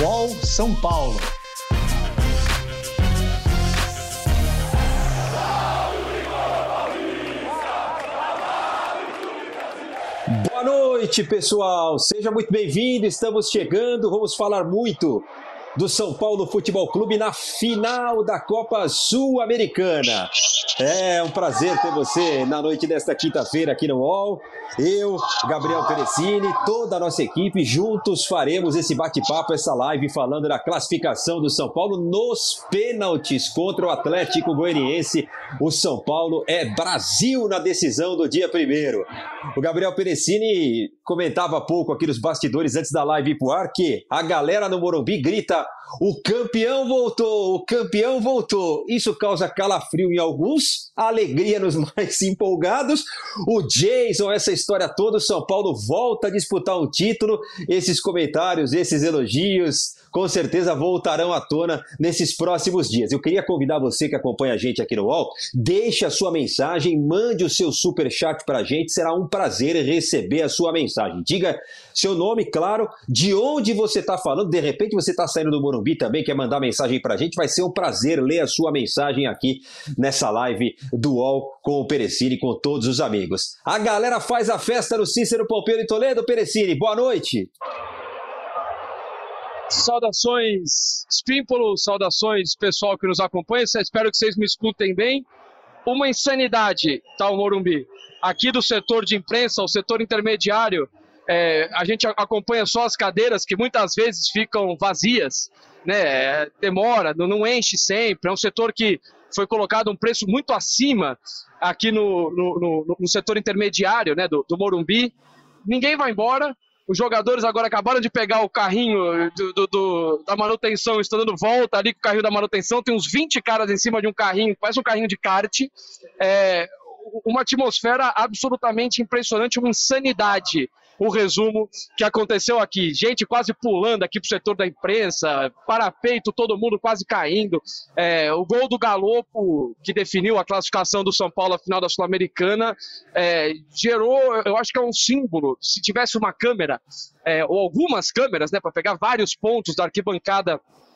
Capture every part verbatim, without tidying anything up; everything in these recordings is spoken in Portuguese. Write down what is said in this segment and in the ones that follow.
U O L São Paulo. Boa noite, pessoal. Seja muito bem-vindo. Estamos chegando. Vamos falar muito do São Paulo Futebol Clube na final da Copa Sul-Americana. É um prazer ter você na noite desta quinta-feira aqui no U O L. Eu, Gabriel Perecini, toda a nossa equipe, juntos faremos esse bate-papo, essa live falando da classificação do São Paulo nos pênaltis contra o Atlético Goianiense. O São Paulo é Brasil na decisão do dia primeiro. O Gabriel Perecini comentava há pouco aqui nos bastidores antes da live ir pro ar que a galera no Morumbi grita: o campeão voltou, o campeão voltou. Isso causa calafrio em alguns, alegria nos mais empolgados. O Jason, essa história toda, o São Paulo volta a disputar um título. Esses comentários, esses elogios, com certeza voltarão à tona nesses próximos dias. Eu queria convidar você que acompanha a gente aqui no U O L, deixe a sua mensagem, mande o seu superchat pra gente, será um prazer receber a sua mensagem. Diga seu nome, claro, de onde você está falando, de repente você está saindo do Morumbi também, quer mandar mensagem pra gente, vai ser um prazer ler a sua mensagem aqui nessa live do U O L com o Perecini, com todos os amigos. A galera faz a festa no Cícero Pompeu de Toledo. Perecini, boa noite. Saudações, Spímpolo, saudações pessoal que nos acompanha, espero que vocês me escutem bem. Uma insanidade, tá, o Morumbi. Aqui do setor de imprensa, o setor intermediário, é, a gente acompanha só as cadeiras que muitas vezes ficam vazias, né? Demora, não enche sempre, é um setor que foi colocado um preço muito acima aqui no, no, no, no setor intermediário, né, do, do Morumbi. Ninguém vai embora. Os jogadores agora acabaram de pegar o carrinho do, do, do, da manutenção, estão dando volta ali com o carrinho da manutenção. Tem uns vinte caras em cima de um carrinho, parece um carrinho de kart. É uma atmosfera absolutamente impressionante, uma insanidade. O resumo que aconteceu aqui. Gente quase pulando aqui pro setor da imprensa, parapeito, todo mundo quase caindo. É, o gol do Galopo, que definiu a classificação do São Paulo à final da Sul-Americana, é, gerou, eu acho que é um símbolo. Se tivesse uma câmera, é, ou algumas câmeras, né, para pegar vários pontos da arquibancada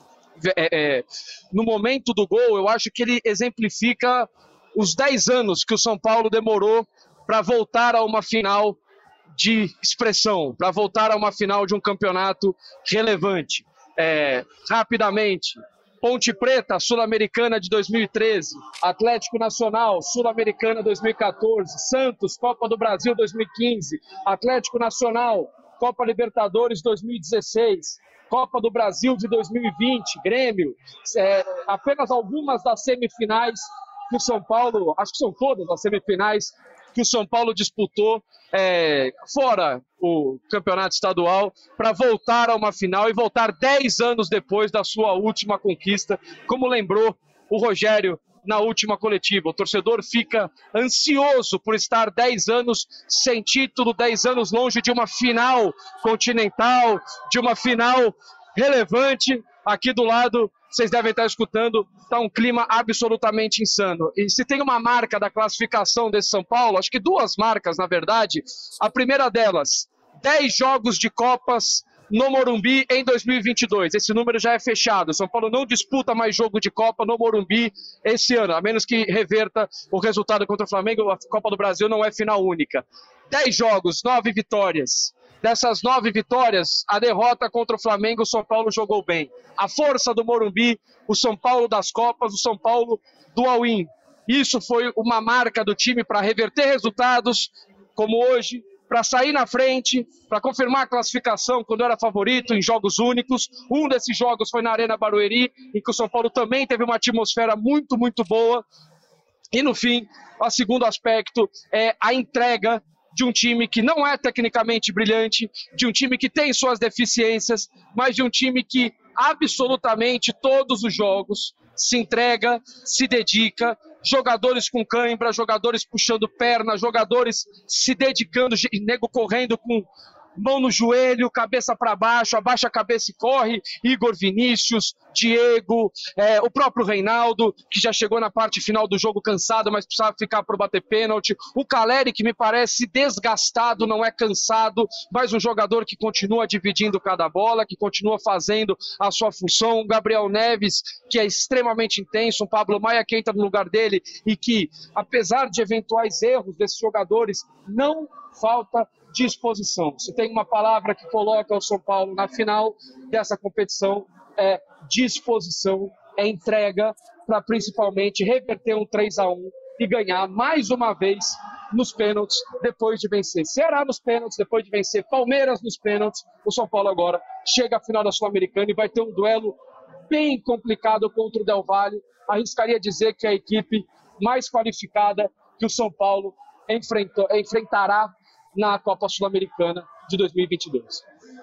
é, é, no momento do gol, eu acho que ele exemplifica os dez anos que o São Paulo demorou para voltar a uma final de expressão, para voltar a uma final de um campeonato relevante. É, rapidamente, Ponte Preta, Sul-Americana de dois mil e treze, Atlético Nacional, Sul-Americana dois mil e quatorze, Santos, Copa do Brasil dois mil e quinze, Atlético Nacional, Copa Libertadores dois mil e dezesseis, Copa do Brasil de dois mil e vinte, Grêmio, é, apenas algumas das semifinais que o São Paulo, acho que são todas as semifinais que o São Paulo disputou, é, fora o campeonato estadual, para voltar a uma final e voltar dez anos depois da sua última conquista, como lembrou o Rogério na última coletiva. O torcedor fica ansioso por estar dez anos sem título, dez anos longe de uma final continental, de uma final relevante. Aqui do lado, vocês devem estar escutando, está um clima absolutamente insano. E se tem uma marca da classificação desse São Paulo, acho que duas marcas, na verdade. A primeira delas, dez jogos de Copas no Morumbi em dois mil e vinte e dois. Esse número já é fechado. O São Paulo não disputa mais jogo de Copa no Morumbi esse ano, a menos que reverta o resultado contra o Flamengo. A Copa do Brasil não é final única. dez jogos, nove vitórias. Dessas nove vitórias, a derrota contra o Flamengo, o São Paulo jogou bem. A força do Morumbi, o São Paulo das Copas, o São Paulo do all-in. Isso foi uma marca do time para reverter resultados, como hoje, para sair na frente, para confirmar a classificação quando era favorito em jogos únicos. Um desses jogos foi na Arena Barueri, em que o São Paulo também teve uma atmosfera muito, muito boa. E no fim, o segundo aspecto é a entrega de um time que não é tecnicamente brilhante, de um time que tem suas deficiências, mas de um time que absolutamente todos os jogos se entrega, se dedica, jogadores com cãibra, jogadores puxando perna, jogadores se dedicando, nego correndo com mão no joelho, cabeça para baixo, abaixa a cabeça e corre. Igor Vinícius, Diego, é, o próprio Reinaldo, que já chegou na parte final do jogo cansado, mas precisava ficar para bater pênalti. O Caleri, que me parece desgastado, não é cansado, mas um jogador que continua dividindo cada bola, que continua fazendo a sua função. O Gabriel Neves, que é extremamente intenso. O Pablo Maia, que entra no lugar dele e que, apesar de eventuais erros desses jogadores, não falta disposição. Se tem uma palavra que coloca o São Paulo na final dessa competição, é disposição, é entrega para principalmente reverter um três a um e ganhar mais uma vez nos pênaltis, depois de vencer Ceará nos pênaltis, depois de vencer Palmeiras nos pênaltis. O São Paulo agora chega à final da Sul-Americana e vai ter um duelo bem complicado contra o Del Valle. Arriscaria dizer que é a equipe mais qualificada que o São Paulo enfrentou, enfrentará na Copa Sul-Americana de dois mil e vinte e dois.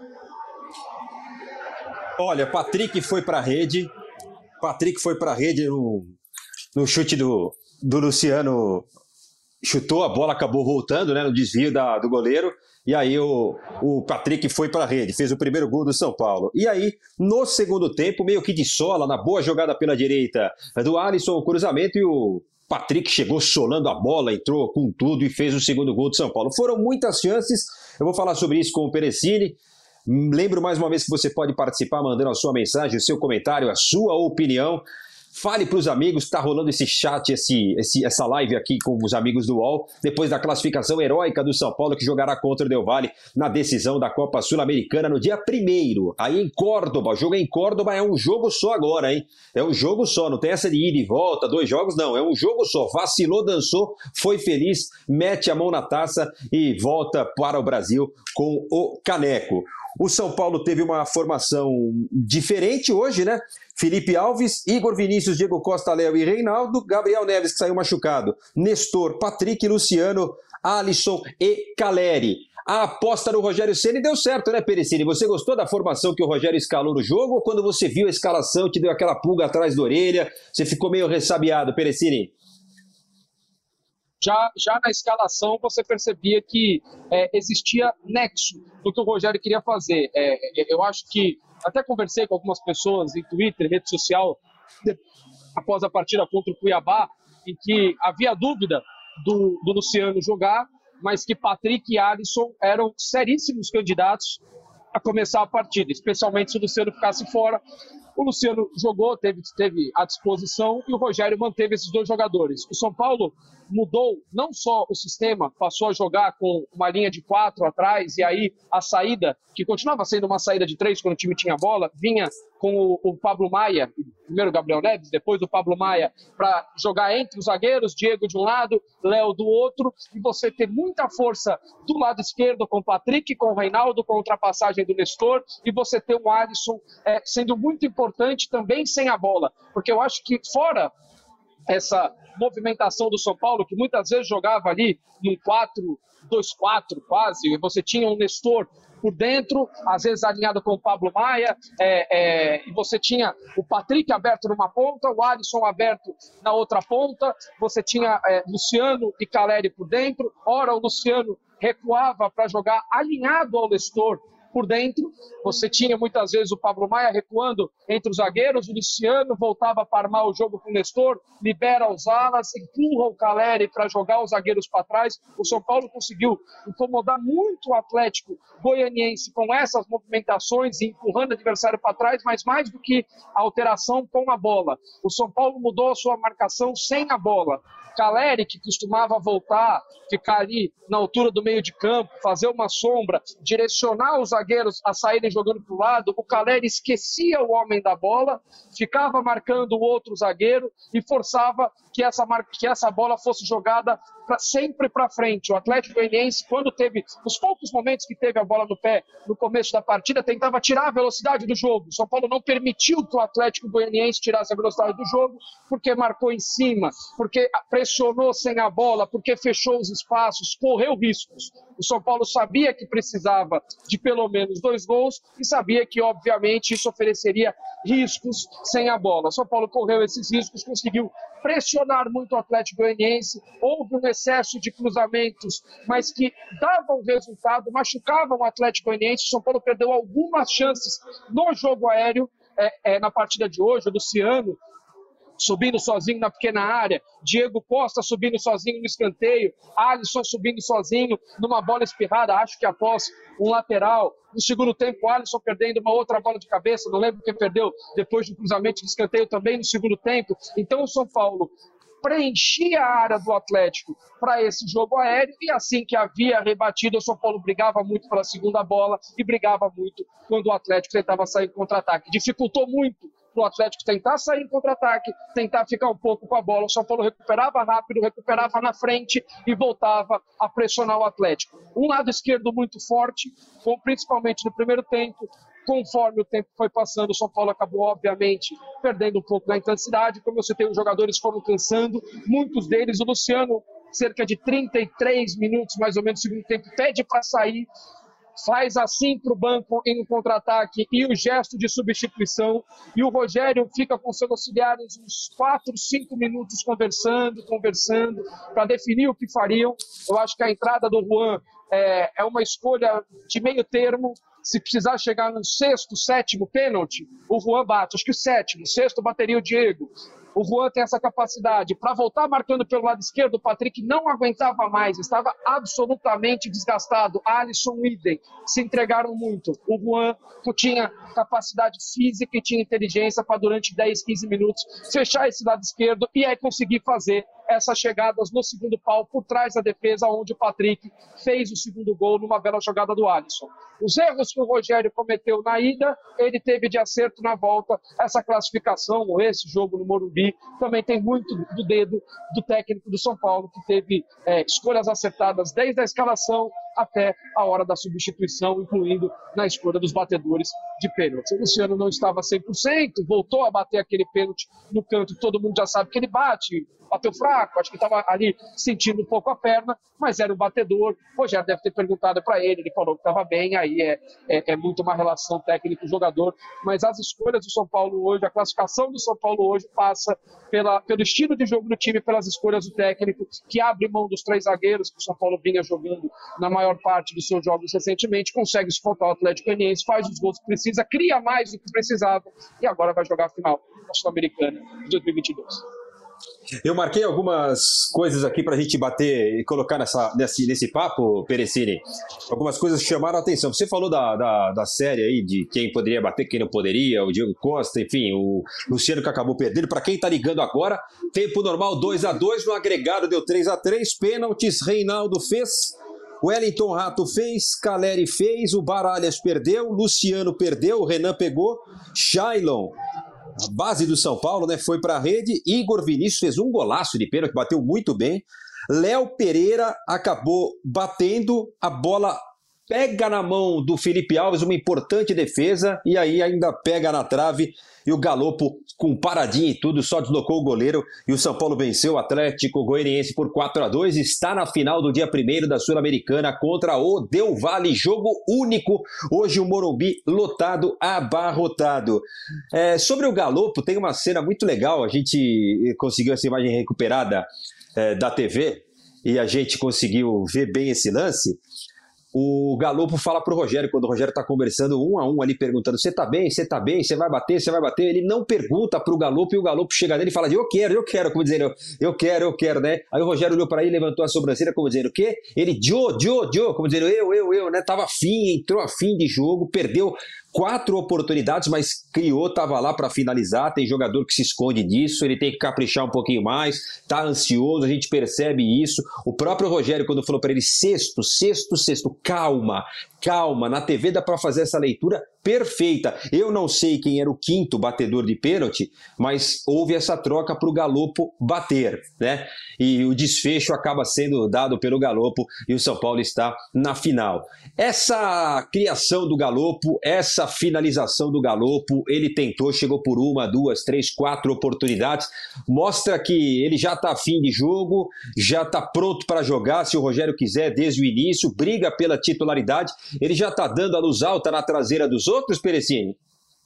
Olha, Patrick foi para a rede, Patrick foi para a rede no, no chute do, do Luciano, chutou, a bola acabou voltando, né, no desvio da, do goleiro, e aí o, o Patrick foi para a rede, fez o primeiro gol do São Paulo. E aí, no segundo tempo, meio que de sola, na boa jogada pela direita do Alisson, o cruzamento, e o Patrick chegou solando a bola, entrou com tudo e fez o segundo gol do São Paulo. Foram muitas chances, eu vou falar sobre isso com o Perecini. Lembro mais uma vez que você pode participar mandando a sua mensagem, o seu comentário, a sua opinião. Fale para os amigos, está rolando esse chat, esse, esse, essa live aqui com os amigos do U O L, depois da classificação heróica do São Paulo, que jogará contra o Del Valle na decisão da Copa Sul-Americana no dia primeiro, aí em Córdoba. O jogo é em Córdoba, é um jogo só agora, hein? É um jogo só, não tem essa de ida e volta, dois jogos, não, é um jogo só. Vacilou, dançou, foi feliz, mete a mão na taça e volta para o Brasil com o caneco. O São Paulo teve uma formação diferente hoje, né? Felipe Alves, Igor Vinícius, Diego Costa, Léo e Reinaldo, Gabriel Neves, que saiu machucado, Nestor, Patrick, Luciano, Alisson e Caleri. A aposta do Rogério Ceni deu certo, né, Perecini? Você gostou da formação que o Rogério escalou no jogo, ou quando você viu a escalação te deu aquela pulga atrás da orelha, você ficou meio ressabiado, Perecini? Já, já na escalação você percebia que é, existia nexo do que o Rogério queria fazer. É, eu acho que, até conversei com algumas pessoas em Twitter, rede social, de, após a partida contra o Cuiabá, em que havia dúvida do, do Luciano jogar, mas que Patrick e Alisson eram seríssimos candidatos a começar a partida, especialmente se o Luciano ficasse fora. O Luciano jogou, teve, teve à disposição, e o Rogério manteve esses dois jogadores. O São Paulo mudou não só o sistema, passou a jogar com uma linha de quatro atrás, e aí a saída, que continuava sendo uma saída de três quando o time tinha bola, vinha com o, o Pablo Maia, primeiro o Gabriel Neves, depois o Pablo Maia, para jogar entre os zagueiros, Diego de um lado, Léo do outro, e você ter muita força do lado esquerdo com o Patrick, com o Reinaldo, com a ultrapassagem do Nestor, e você ter o Alisson é, sendo muito importante também sem a bola, porque eu acho que fora essa movimentação do São Paulo, que muitas vezes jogava ali num quatro dois quatro quase, e você tinha um Nestor por dentro, às vezes alinhado com o Pablo Maia, é, é, e você tinha o Patrick aberto numa ponta, o Alisson aberto na outra ponta, você tinha é, Luciano e Caleri por dentro, ora o Luciano recuava para jogar alinhado ao Nestor por dentro, você tinha muitas vezes o Pablo Maia recuando entre os zagueiros, o Luciano voltava para armar o jogo com o Nestor, libera os alas, empurra o Caleri para jogar os zagueiros para trás. O São Paulo conseguiu incomodar muito o Atlético Goianiense com essas movimentações e empurrando o adversário para trás, mas mais do que a alteração com a bola. O São Paulo mudou a sua marcação sem a bola. Caleri, que costumava voltar, ficar ali na altura do meio de campo, fazer uma sombra, direcionar os zagueiros a saírem jogando para o lado, o Caleri esquecia o homem da bola, ficava marcando o outro zagueiro e forçava que essa, mar... que essa bola fosse jogada pra... sempre para frente. O Atlético Goianiense, quando teve, os poucos momentos que teve a bola no pé no começo da partida, tentava tirar a velocidade do jogo. O São Paulo não permitiu que o Atlético Goianiense tirasse a velocidade do jogo, porque marcou em cima, porque pressionou sem a bola, porque fechou os espaços, correu riscos. O São Paulo sabia que precisava de pelo menos dois gols e sabia que, obviamente, isso ofereceria riscos sem a bola. São Paulo correu esses riscos, conseguiu pressionar muito o Atlético Goianiense, houve um excesso de cruzamentos, mas que davam resultado, machucavam o Atlético Goianiense. São Paulo perdeu algumas chances no jogo aéreo, é, é, na partida de hoje. O Luciano subindo sozinho na pequena área, Diego Costa subindo sozinho no escanteio, Alisson subindo sozinho numa bola espirrada, acho que após um lateral. No segundo tempo, Alisson perdendo uma outra bola de cabeça, não lembro quem perdeu, depois do cruzamento de escanteio também no segundo tempo. Então o São Paulo preenchia a área do Atlético para esse jogo aéreo, e assim que havia rebatido, o São Paulo brigava muito pela segunda bola e brigava muito quando o Atlético tentava sair em contra-ataque. Dificultou muito para o Atlético tentar sair em contra-ataque, tentar ficar um pouco com a bola. O São Paulo recuperava rápido, recuperava na frente e voltava a pressionar o Atlético. Um lado esquerdo muito forte, com, principalmente no primeiro tempo. Conforme o tempo foi passando, o São Paulo acabou, obviamente, perdendo um pouco da intensidade. Como eu citei, os jogadores foram cansando, muitos deles. O Luciano, cerca de trinta e três minutos, mais ou menos, no segundo tempo, pede para sair, faz assim para o banco em um contra-ataque e o gesto de substituição, e o Rogério fica com seus auxiliares uns quatro, cinco minutos conversando, conversando, para definir o que fariam. Eu acho que a entrada do Juan é, é uma escolha de meio termo. Se precisar chegar no sexto, sétimo pênalti, o Juan bate. Acho que o sétimo, o sexto bateria o Diego. O Juan tem essa capacidade. Para voltar marcando pelo lado esquerdo, o Patrick não aguentava mais, estava absolutamente desgastado. Alisson, idem, se entregaram muito. O Juan tinha capacidade física e tinha inteligência para, durante dez, quinze minutos, fechar esse lado esquerdo e aí conseguir fazer essas chegadas no segundo pau, por trás da defesa, onde o Patrick fez o segundo gol numa bela jogada do Alisson. Os erros que o Rogério cometeu na ida, ele teve de acerto na volta. Essa classificação, ou esse jogo no Morumbi, também tem muito do dedo do técnico do São Paulo, que teve é, escolhas acertadas desde a escalação até a hora da substituição, incluindo na escolha dos batedores de pênalti. O Luciano não estava cem por cento, voltou a bater aquele pênalti no canto, todo mundo já sabe que ele bate, bateu fraco, acho que estava ali sentindo um pouco a perna, mas era o batedor. O Rogério deve ter perguntado para ele, ele falou que estava bem, aí é, é, é muito uma relação técnico-jogador, mas as escolhas do São Paulo hoje, a classificação do São Paulo hoje passa pela, pelo estilo de jogo do time, pelas escolhas do técnico, que abre mão dos três zagueiros que o São Paulo vinha jogando na maior parte dos seus jogos recentemente, consegue sufocar o Atlético Goianiense, faz os gols que precisa, cria mais do que precisava e agora vai jogar a final da Sul-Americana de dois mil e vinte e dois. Eu marquei algumas coisas aqui para a gente bater e colocar nessa, nesse, nesse papo, Perecini. Algumas coisas que chamaram a atenção. Você falou da, da, da série aí, de quem poderia bater, quem não poderia, o Diego Costa, enfim, o Luciano que acabou perdendo. Para quem está ligando agora, tempo normal dois a dois, no agregado deu três a três, pênaltis, Reinaldo fez, Wellington Rato fez, Caleri fez, o Baralhas perdeu, Luciano perdeu, o Renan pegou, Shailon, a base do São Paulo, né, foi para a rede. Igor Vinícius fez um golaço de pênalti, bateu muito bem. Léo Pereira acabou batendo, a bola pega na mão do Felipe Alves, uma importante defesa, e aí ainda pega na trave, e o Galopo, com paradinha e tudo, só deslocou o goleiro, e o São Paulo venceu o Atlético Goianiense por quatro a dois, está na final do dia primeiro da Sul-Americana contra o Del Valle, jogo único, hoje o Morumbi lotado, abarrotado. É, sobre o Galopo, tem uma cena muito legal, a gente conseguiu essa imagem recuperada é, da T V, e a gente conseguiu ver bem esse lance. O Galopo fala pro Rogério, quando o Rogério está conversando um a um ali, perguntando: você tá bem, você tá bem, você vai bater, você vai bater. Ele não pergunta pro Galopo, e o Galopo chega nele e fala: eu quero, eu quero, como dizendo, eu quero, eu quero, né? Aí o Rogério olhou para ele, levantou a sobrancelha, como dizendo: o quê? Ele, Joe, Joe, Joe, como dizendo, eu, eu, eu, né? Tava afim, entrou afim de jogo, perdeu quatro oportunidades, mas criou, estava lá para finalizar. Tem jogador que se esconde disso, ele tem que caprichar um pouquinho mais, tá ansioso, a gente percebe isso. O próprio Rogério, quando falou para ele sexto, sexto, sexto, calma, calma, na T V dá para fazer essa leitura, perfeita. Eu não sei quem era o quinto batedor de pênalti, mas houve essa troca para o Galopo bater, né? E o desfecho acaba sendo dado pelo Galopo e o São Paulo está na final. Essa criação do Galopo, essa finalização do Galopo, ele tentou, chegou por uma, duas, três, quatro oportunidades, mostra que ele já está afim de jogo, já está pronto para jogar, se o Rogério quiser, desde o início, briga pela titularidade, ele já está dando a luz alta na traseira dos outros, Perecini?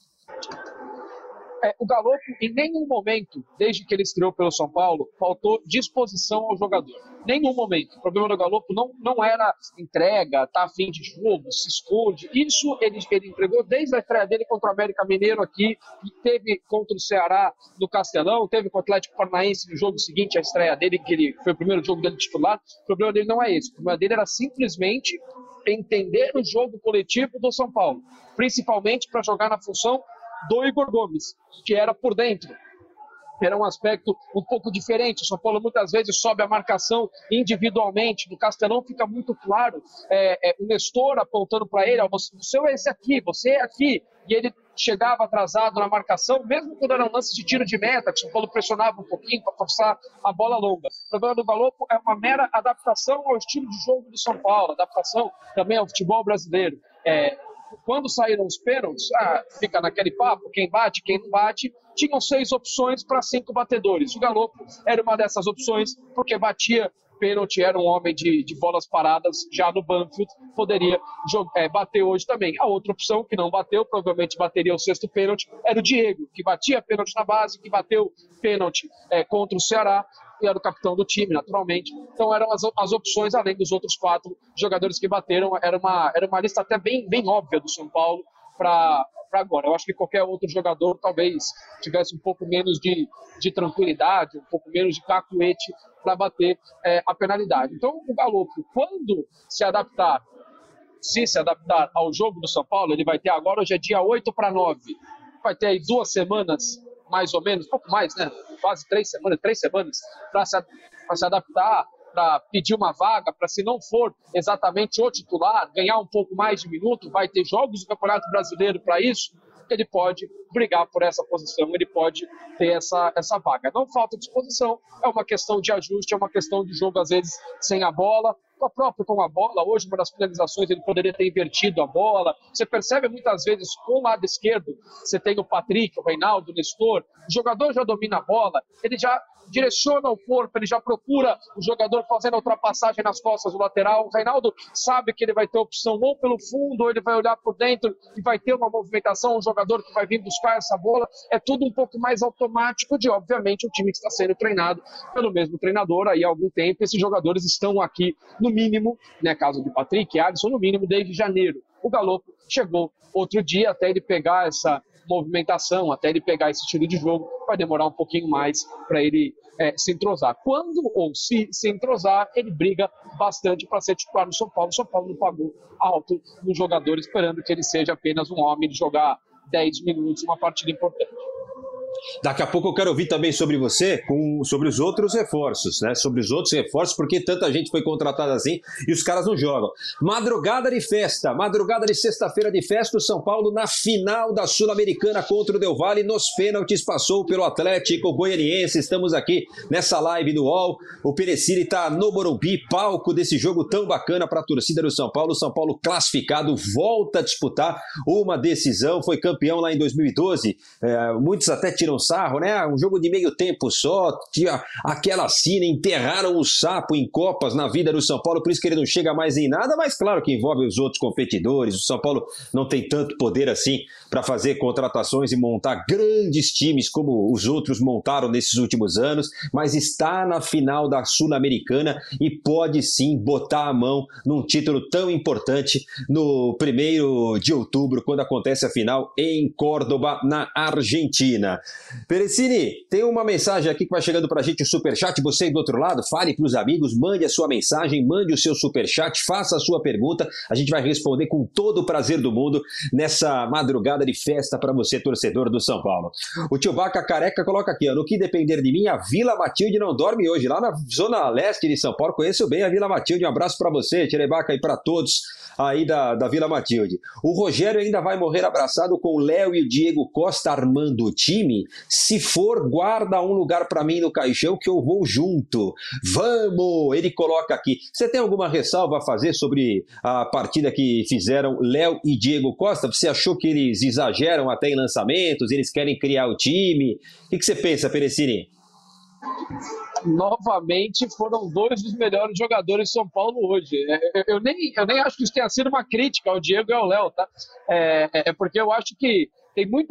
É, o Galopo, em nenhum momento, desde que ele estreou pelo São Paulo, faltou disposição ao jogador. Nenhum momento. O problema do Galopo não, não era entrega, tá a fim de jogo, se esconde. Isso ele, ele entregou desde a estreia dele contra o América Mineiro aqui, e teve contra o Ceará no Castelão, teve com o Atlético Paranaense no jogo seguinte, a estreia dele, que ele, foi o primeiro jogo dele titular. O problema dele não é esse. O problema dele era simplesmente entender o jogo coletivo do São Paulo, principalmente para jogar na função do Igor Gomes, que era por dentro. Era um aspecto um pouco diferente. O São Paulo muitas vezes sobe a marcação individualmente. No Castelão fica muito claro é, é, o Nestor apontando para ele, ó, você, você é esse aqui, você é aqui. E ele chegava atrasado na marcação, mesmo quando eram lances de tiro de meta, que o São Paulo pressionava um pouquinho para forçar a bola longa. O problema do Galopo é uma mera adaptação ao estilo de jogo do São Paulo, adaptação também ao futebol brasileiro. É, Quando saíram os pênaltis, ah, fica naquele papo, quem bate, quem não bate, tinham seis opções para cinco batedores. O Galopo era uma dessas opções, porque batia pênalti, era um homem de, de bolas paradas já no Banfield, poderia jogar, é, bater hoje também. A outra opção, que não bateu, provavelmente bateria o sexto pênalti, era o Diego, que batia pênalti na base, que bateu pênalti é, contra o Ceará, e era o capitão do time, naturalmente. Então eram as, as opções, além dos outros quatro jogadores que bateram. Era uma, era uma lista até bem, bem óbvia do São Paulo para agora. Eu acho que qualquer outro jogador talvez tivesse um pouco menos de, de tranquilidade, um pouco menos de cacuete para bater é, a penalidade. Então o Galopo, quando se adaptar, se se adaptar ao jogo do São Paulo, ele vai ter agora, hoje é dia oito para nove, vai ter aí duas semanas, mais ou menos, pouco mais, né? Quase três semanas, três semanas, para se, se adaptar, para pedir uma vaga, para, se não for exatamente o titular, ganhar um pouco mais de minuto, vai ter jogos do Campeonato Brasileiro para isso, ele pode brigar por essa posição, ele pode ter essa, essa vaga. Não falta disposição, é uma questão de ajuste, é uma questão de jogo, às vezes, sem a bola, o próprio com a bola. Hoje, uma das finalizações, ele poderia ter invertido a bola. Você percebe muitas vezes, com o lado esquerdo, você tem o Patrick, o Reinaldo, o Nestor, o jogador já domina a bola, ele já direciona o corpo, ele já procura o jogador fazendo a ultrapassagem nas costas do lateral. O Reinaldo sabe que ele vai ter opção ou pelo fundo, ou ele vai olhar por dentro e vai ter uma movimentação, um jogador que vai vir buscar essa bola. É tudo um pouco mais automático de, obviamente, um time que está sendo treinado pelo mesmo treinador aí há algum tempo. Esses jogadores estão aqui, no mínimo, né, caso de Patrick e Alisson, no mínimo desde janeiro. O Galopo chegou outro dia, até ele pegar essa movimentação, até ele pegar esse estilo de jogo, vai demorar um pouquinho mais para ele é, se entrosar. Quando ou se se entrosar, ele briga bastante para ser titular no São Paulo. O São Paulo não pagou alto no jogador, esperando que ele seja apenas um homem de jogar dez minutos uma partida importante. Daqui a pouco eu quero ouvir também sobre você, com, sobre os outros reforços, né? Sobre os outros reforços, porque tanta gente foi contratada assim e os caras não jogam. Madrugada de festa, madrugada de sexta-feira de festa, o São Paulo na final da Sul-Americana contra o Del Valle, nos pênaltis passou pelo Atlético Goianiense. Estamos aqui nessa live do U O L. O Perecini está no Morumbi, palco desse jogo tão bacana para a torcida do São Paulo. O São Paulo classificado, volta a disputar uma decisão, foi campeão lá em dois mil e doze. É, muitos até tiram sarro, né? Um jogo de meio tempo só, tinha aquela cena, enterraram o sapo em Copas na vida do São Paulo, por isso que ele não chega mais em nada, mas claro que envolve os outros competidores. O São Paulo não tem tanto poder assim para fazer contratações e montar grandes times como os outros montaram nesses últimos anos, mas está na final da Sul-Americana e pode sim botar a mão num título tão importante no primeiro de outubro, quando acontece a final em Córdoba, na Argentina. Perecini, tem uma mensagem aqui que vai chegando pra gente, o superchat, você aí do outro lado, fale pros amigos, mande a sua mensagem, mande o seu superchat, faça a sua pergunta, a gente vai responder com todo o prazer do mundo nessa madrugada de festa para você, torcedor do São Paulo. O tio Baca Careca coloca aqui, ó, no que depender de mim, a Vila Matilde não dorme hoje, lá na zona leste de São Paulo, conheço bem a Vila Matilde, um abraço para você, Tirebaca, e para todos aí da, da Vila Matilde. O Rogério ainda vai morrer abraçado com o Léo e o Diego Costa armando o time? Se for, guarda um lugar para mim no caixão que eu vou junto. Vamos! Ele coloca aqui. Você tem alguma ressalva a fazer sobre a partida que fizeram Léo e Diego Costa? Você achou que eles exageram até em lançamentos? Eles querem criar o time? O que você pensa, Perecini? Novamente foram dois dos melhores jogadores de São Paulo hoje. Eu, eu, nem, eu nem acho que isso tenha sido uma crítica ao Diego e ao Léo, tá? É, é porque eu acho que tem muita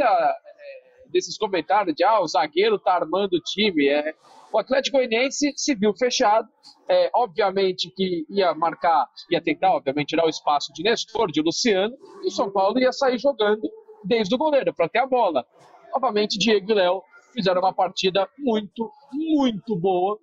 é, desses comentários de ah, o zagueiro tá armando o time. É, o Atlético Goianiense se viu fechado. É, obviamente que ia marcar, ia tentar, obviamente, tirar o espaço de Nestor, de Luciano, e o São Paulo ia sair jogando desde o goleiro para ter a bola. Novamente, Diego e Léo fizeram uma partida muito, muito boa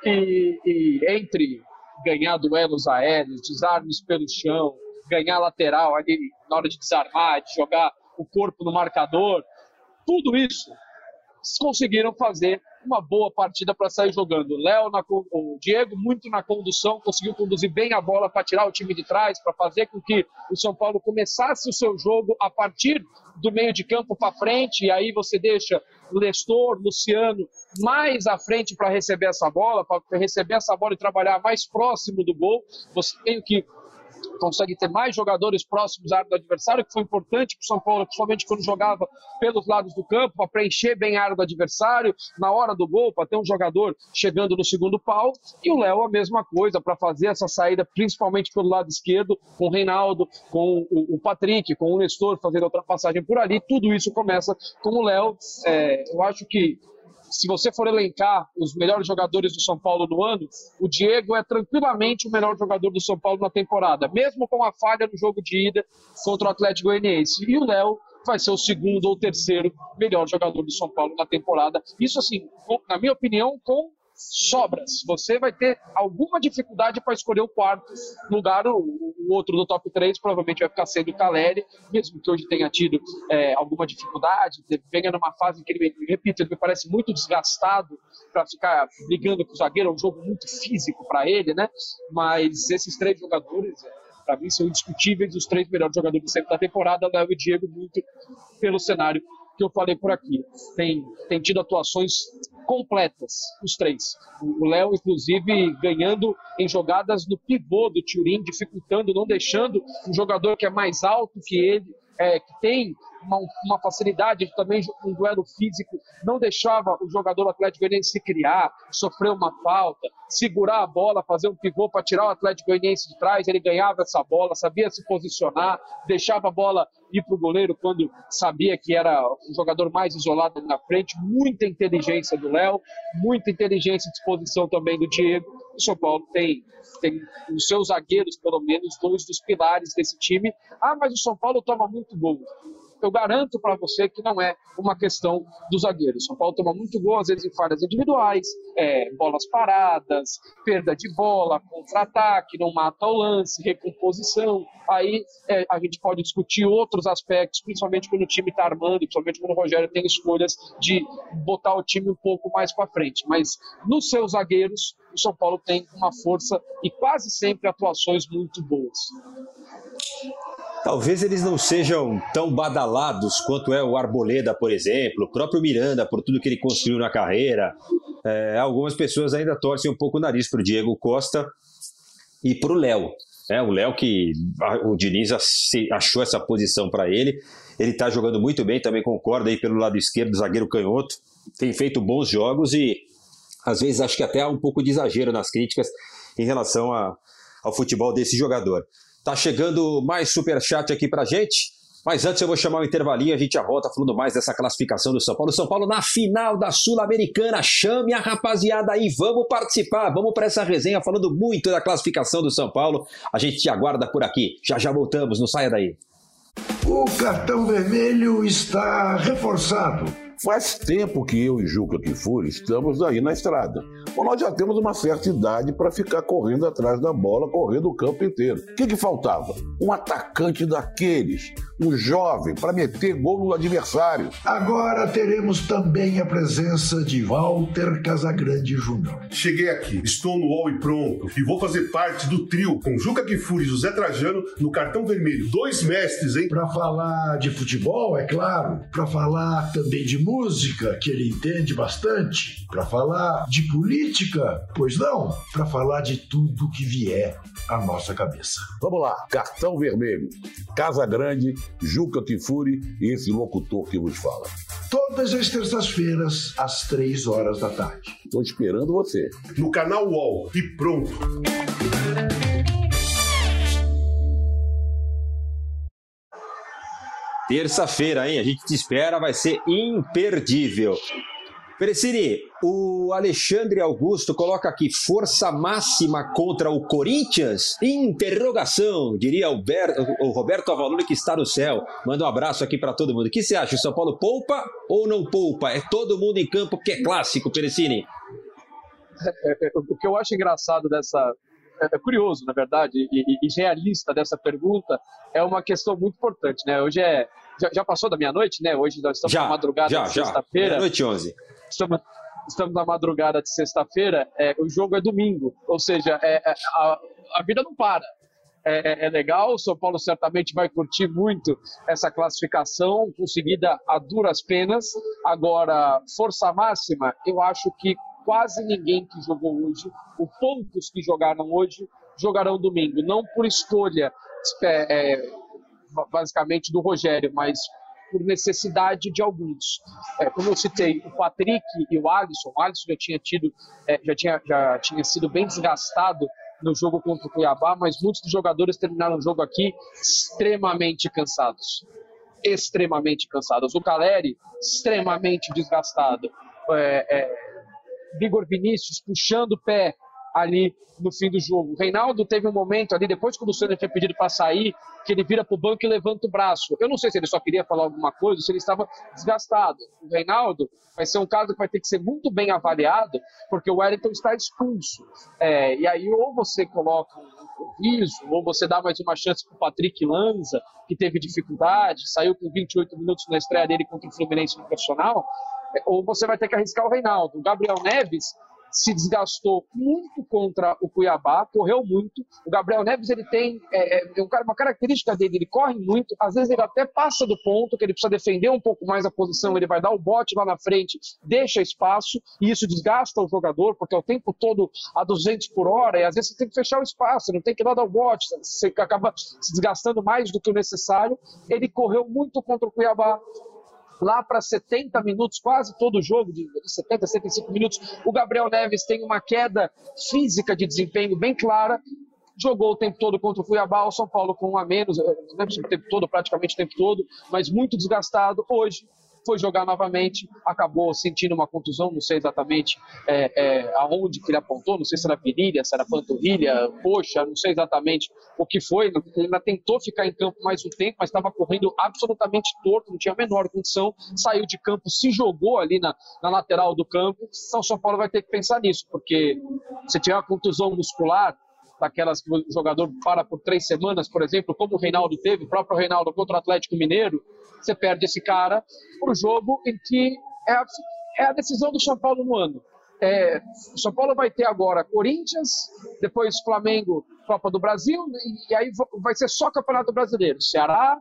e, e entre ganhar duelos aéreos, desarmes pelo chão, ganhar lateral ali na hora de desarmar, de jogar o corpo no marcador, tudo isso conseguiram fazer uma boa partida para sair jogando. Léo, na, o Diego muito na condução, conseguiu conduzir bem a bola para tirar o time de trás, para fazer com que o São Paulo começasse o seu jogo a partir do meio de campo para frente, e aí você deixa o Nestor, Luciano mais à frente para receber essa bola, para receber essa bola e trabalhar mais próximo do gol. Você tem que consegue ter mais jogadores próximos à área do adversário, que foi importante para o São Paulo, principalmente quando jogava pelos lados do campo, para preencher bem a área do adversário, na hora do gol, para ter um jogador chegando no segundo pau, e o Léo a mesma coisa, para fazer essa saída, principalmente pelo lado esquerdo, com o Reinaldo, com o, o Patrick, com o Nestor, fazendo a ultrapassagem por ali, tudo isso começa com o Léo. É, eu acho que se você for elencar os melhores jogadores do São Paulo no ano, o Diego é tranquilamente o melhor jogador do São Paulo na temporada, mesmo com a falha no jogo de ida contra o Atlético Goianiense. E o Léo vai ser o segundo ou terceiro melhor jogador do São Paulo na temporada. Isso, assim, na minha opinião, com sobras. Você vai ter alguma dificuldade para escolher o quarto lugar, o, o outro do top três provavelmente vai ficar sendo o Caleri, mesmo que hoje tenha tido é, alguma dificuldade, venha numa fase em que ele, repito, ele me parece muito desgastado para ficar brigando com o zagueiro, é um jogo muito físico para ele, né? Mas esses três jogadores, para mim, são indiscutíveis os três melhores jogadores sempre da temporada, Léo e Diego, muito pelo cenário que eu falei por aqui. Tem, tem tido atuações completas, os três. O Léo, inclusive, ganhando em jogadas no pivô do Thuram, dificultando, não deixando um jogador que é mais alto que ele, é, que tem uma, uma facilidade de também um duelo físico, não deixava o jogador Atlético Goianiense se criar, sofrer uma falta, segurar a bola, fazer um pivô para tirar o Atlético Goianiense de trás, ele ganhava essa bola, sabia se posicionar, deixava a bola ir para o goleiro quando sabia que era o jogador mais isolado na frente. Muita inteligência do Léo, muita inteligência e disposição também do Diego. O São Paulo tem, tem os seus zagueiros, pelo menos, dois dos pilares desse time. Ah, mas o São Paulo toma muito gol. Eu garanto para você que não é uma questão dos zagueiros. São Paulo toma muito gol, às vezes em falhas individuais, é, bolas paradas, perda de bola, contra-ataque, não mata o lance, recomposição. Aí é, a gente pode discutir outros aspectos, principalmente quando o time está armando, principalmente quando o Rogério tem escolhas de botar o time um pouco mais para frente. Mas nos seus zagueiros, o São Paulo tem uma força e quase sempre atuações muito boas. Talvez eles não sejam tão badalados quanto é o Arboleda, por exemplo, o próprio Miranda, por tudo que ele construiu na carreira. É, algumas pessoas ainda torcem um pouco o nariz para o Diego Costa e para o Léo. É, o Léo que o Diniz achou essa posição para ele. Ele está jogando muito bem, também concorda aí pelo lado esquerdo, zagueiro canhoto. Tem feito bons jogos e às vezes acho que até há um pouco de exagero nas críticas em relação a, ao futebol desse jogador. Tá chegando mais superchat aqui pra gente, mas antes eu vou chamar o intervalinho e a gente já volta falando mais dessa classificação do São Paulo. São Paulo na final da Sul-Americana, chame a rapaziada aí, vamos participar, vamos para essa resenha falando muito da classificação do São Paulo. A gente te aguarda por aqui, já já voltamos, não saia daí. O cartão vermelho está reforçado. Faz tempo que eu e Juca Kfouri estamos aí na estrada. Bom, nós já temos uma certa idade para ficar correndo atrás da bola, correndo o campo inteiro. O que, que faltava? Um atacante daqueles, um jovem, para meter gol no adversário. Agora teremos também a presença de Walter Casagrande Júnior. Cheguei aqui, estou no U O L e pronto, e vou fazer parte do trio com Juca Kfouri e José Trajano no cartão vermelho. Dois mestres, hein? Para falar de futebol, é claro, para falar também de música, que ele entende bastante, para falar de política, pois não, para falar de tudo que vier à nossa cabeça. Vamos lá, cartão vermelho, Casagrande, Juca Kfouri e esse locutor que vos fala. Todas as terças-feiras, às três horas da tarde. Estou esperando você. No canal U O L e pronto. Terça-feira, hein? A gente te espera, vai ser imperdível. Perecini, o Alexandre Augusto coloca aqui força máxima contra o Corinthians? Interrogação, diria o, Ber... o Roberto Avalone que está no céu. Manda um abraço aqui para todo mundo. O que você acha? O São Paulo poupa ou não poupa? É todo mundo em campo porque é clássico, Perecini. O que eu acho engraçado dessa... É curioso, na verdade, e, e realista dessa pergunta, é uma questão muito importante, né? Hoje é... Já, já passou da meia-noite, né? Hoje nós estamos já, na madrugada já, de sexta-feira. Meia-noite e onze. Estamos, estamos na madrugada de sexta-feira, é, o jogo é domingo, ou seja, é, é, a, a vida não para. É, é, é legal, o São Paulo certamente vai curtir muito essa classificação, conseguida a duras penas. Agora, força máxima, eu acho que quase ninguém que jogou hoje, os poucos que jogaram hoje, jogarão domingo. Não por escolha, é, é, basicamente, do Rogério, mas por necessidade de alguns. É, como eu citei, o Patrick e o Alisson, o Alisson já tinha, tido, é, já tinha, já tinha sido bem desgastado no jogo contra o Cuiabá, mas muitos dos jogadores terminaram o jogo aqui extremamente cansados. Extremamente cansados. O Caleri, extremamente desgastado. É, é, Igor Vinícius puxando o pé ali no fim do jogo. O Reinaldo teve um momento ali, depois que o Luciano tinha pedido para sair, que ele vira para o banco e levanta o braço. Eu não sei se ele só queria falar alguma coisa, se ele estava desgastado. O Reinaldo vai ser um caso que vai ter que ser muito bem avaliado, porque o Wellington está expulso. É, e aí ou você coloca um improviso, ou você dá mais uma chance para o Patrick Lanza, que teve dificuldade, saiu com vinte e oito minutos na estreia dele contra o Fluminense no profissional, ou você vai ter que arriscar o Reinaldo. O Gabriel Neves se desgastou muito contra o Cuiabá, correu muito. O Gabriel Neves, ele tem é, é, uma característica dele, ele corre muito, às vezes ele até passa do ponto, que ele precisa defender um pouco mais a posição, ele vai dar o bote lá na frente, deixa espaço, e isso desgasta o jogador, porque é o tempo todo a duzentos por hora, e às vezes você tem que fechar o espaço, não tem que dar o bote, você acaba se desgastando mais do que o necessário. Ele correu muito contra o Cuiabá, lá para setenta minutos, quase todo o jogo, de setenta, setenta e cinco minutos, o Gabriel Neves tem uma queda física de desempenho bem clara, jogou o tempo todo contra o Cuiabá, o São Paulo com um a menos, não lembro se o tempo todo, praticamente o tempo todo, mas muito desgastado. Hoje foi jogar novamente, acabou sentindo uma contusão, não sei exatamente é, é, aonde que ele apontou, não sei se era virilha, se era panturrilha, coxa, não sei exatamente o que foi. Ele ainda tentou ficar em campo mais um tempo, mas estava correndo absolutamente torto, não tinha a menor condição, saiu de campo, se jogou ali na, na lateral do campo. Então o São Paulo vai ter que pensar nisso, porque se tiver uma contusão muscular, daquelas que o jogador para por três semanas, por exemplo, como o Reinaldo teve, o próprio Reinaldo contra o Atlético Mineiro, você perde esse cara para o jogo em que é a, é a decisão do São Paulo no ano. É, o São Paulo vai ter agora Corinthians, depois Flamengo, Copa do Brasil, e, e aí vai ser só Campeonato Brasileiro. Ceará,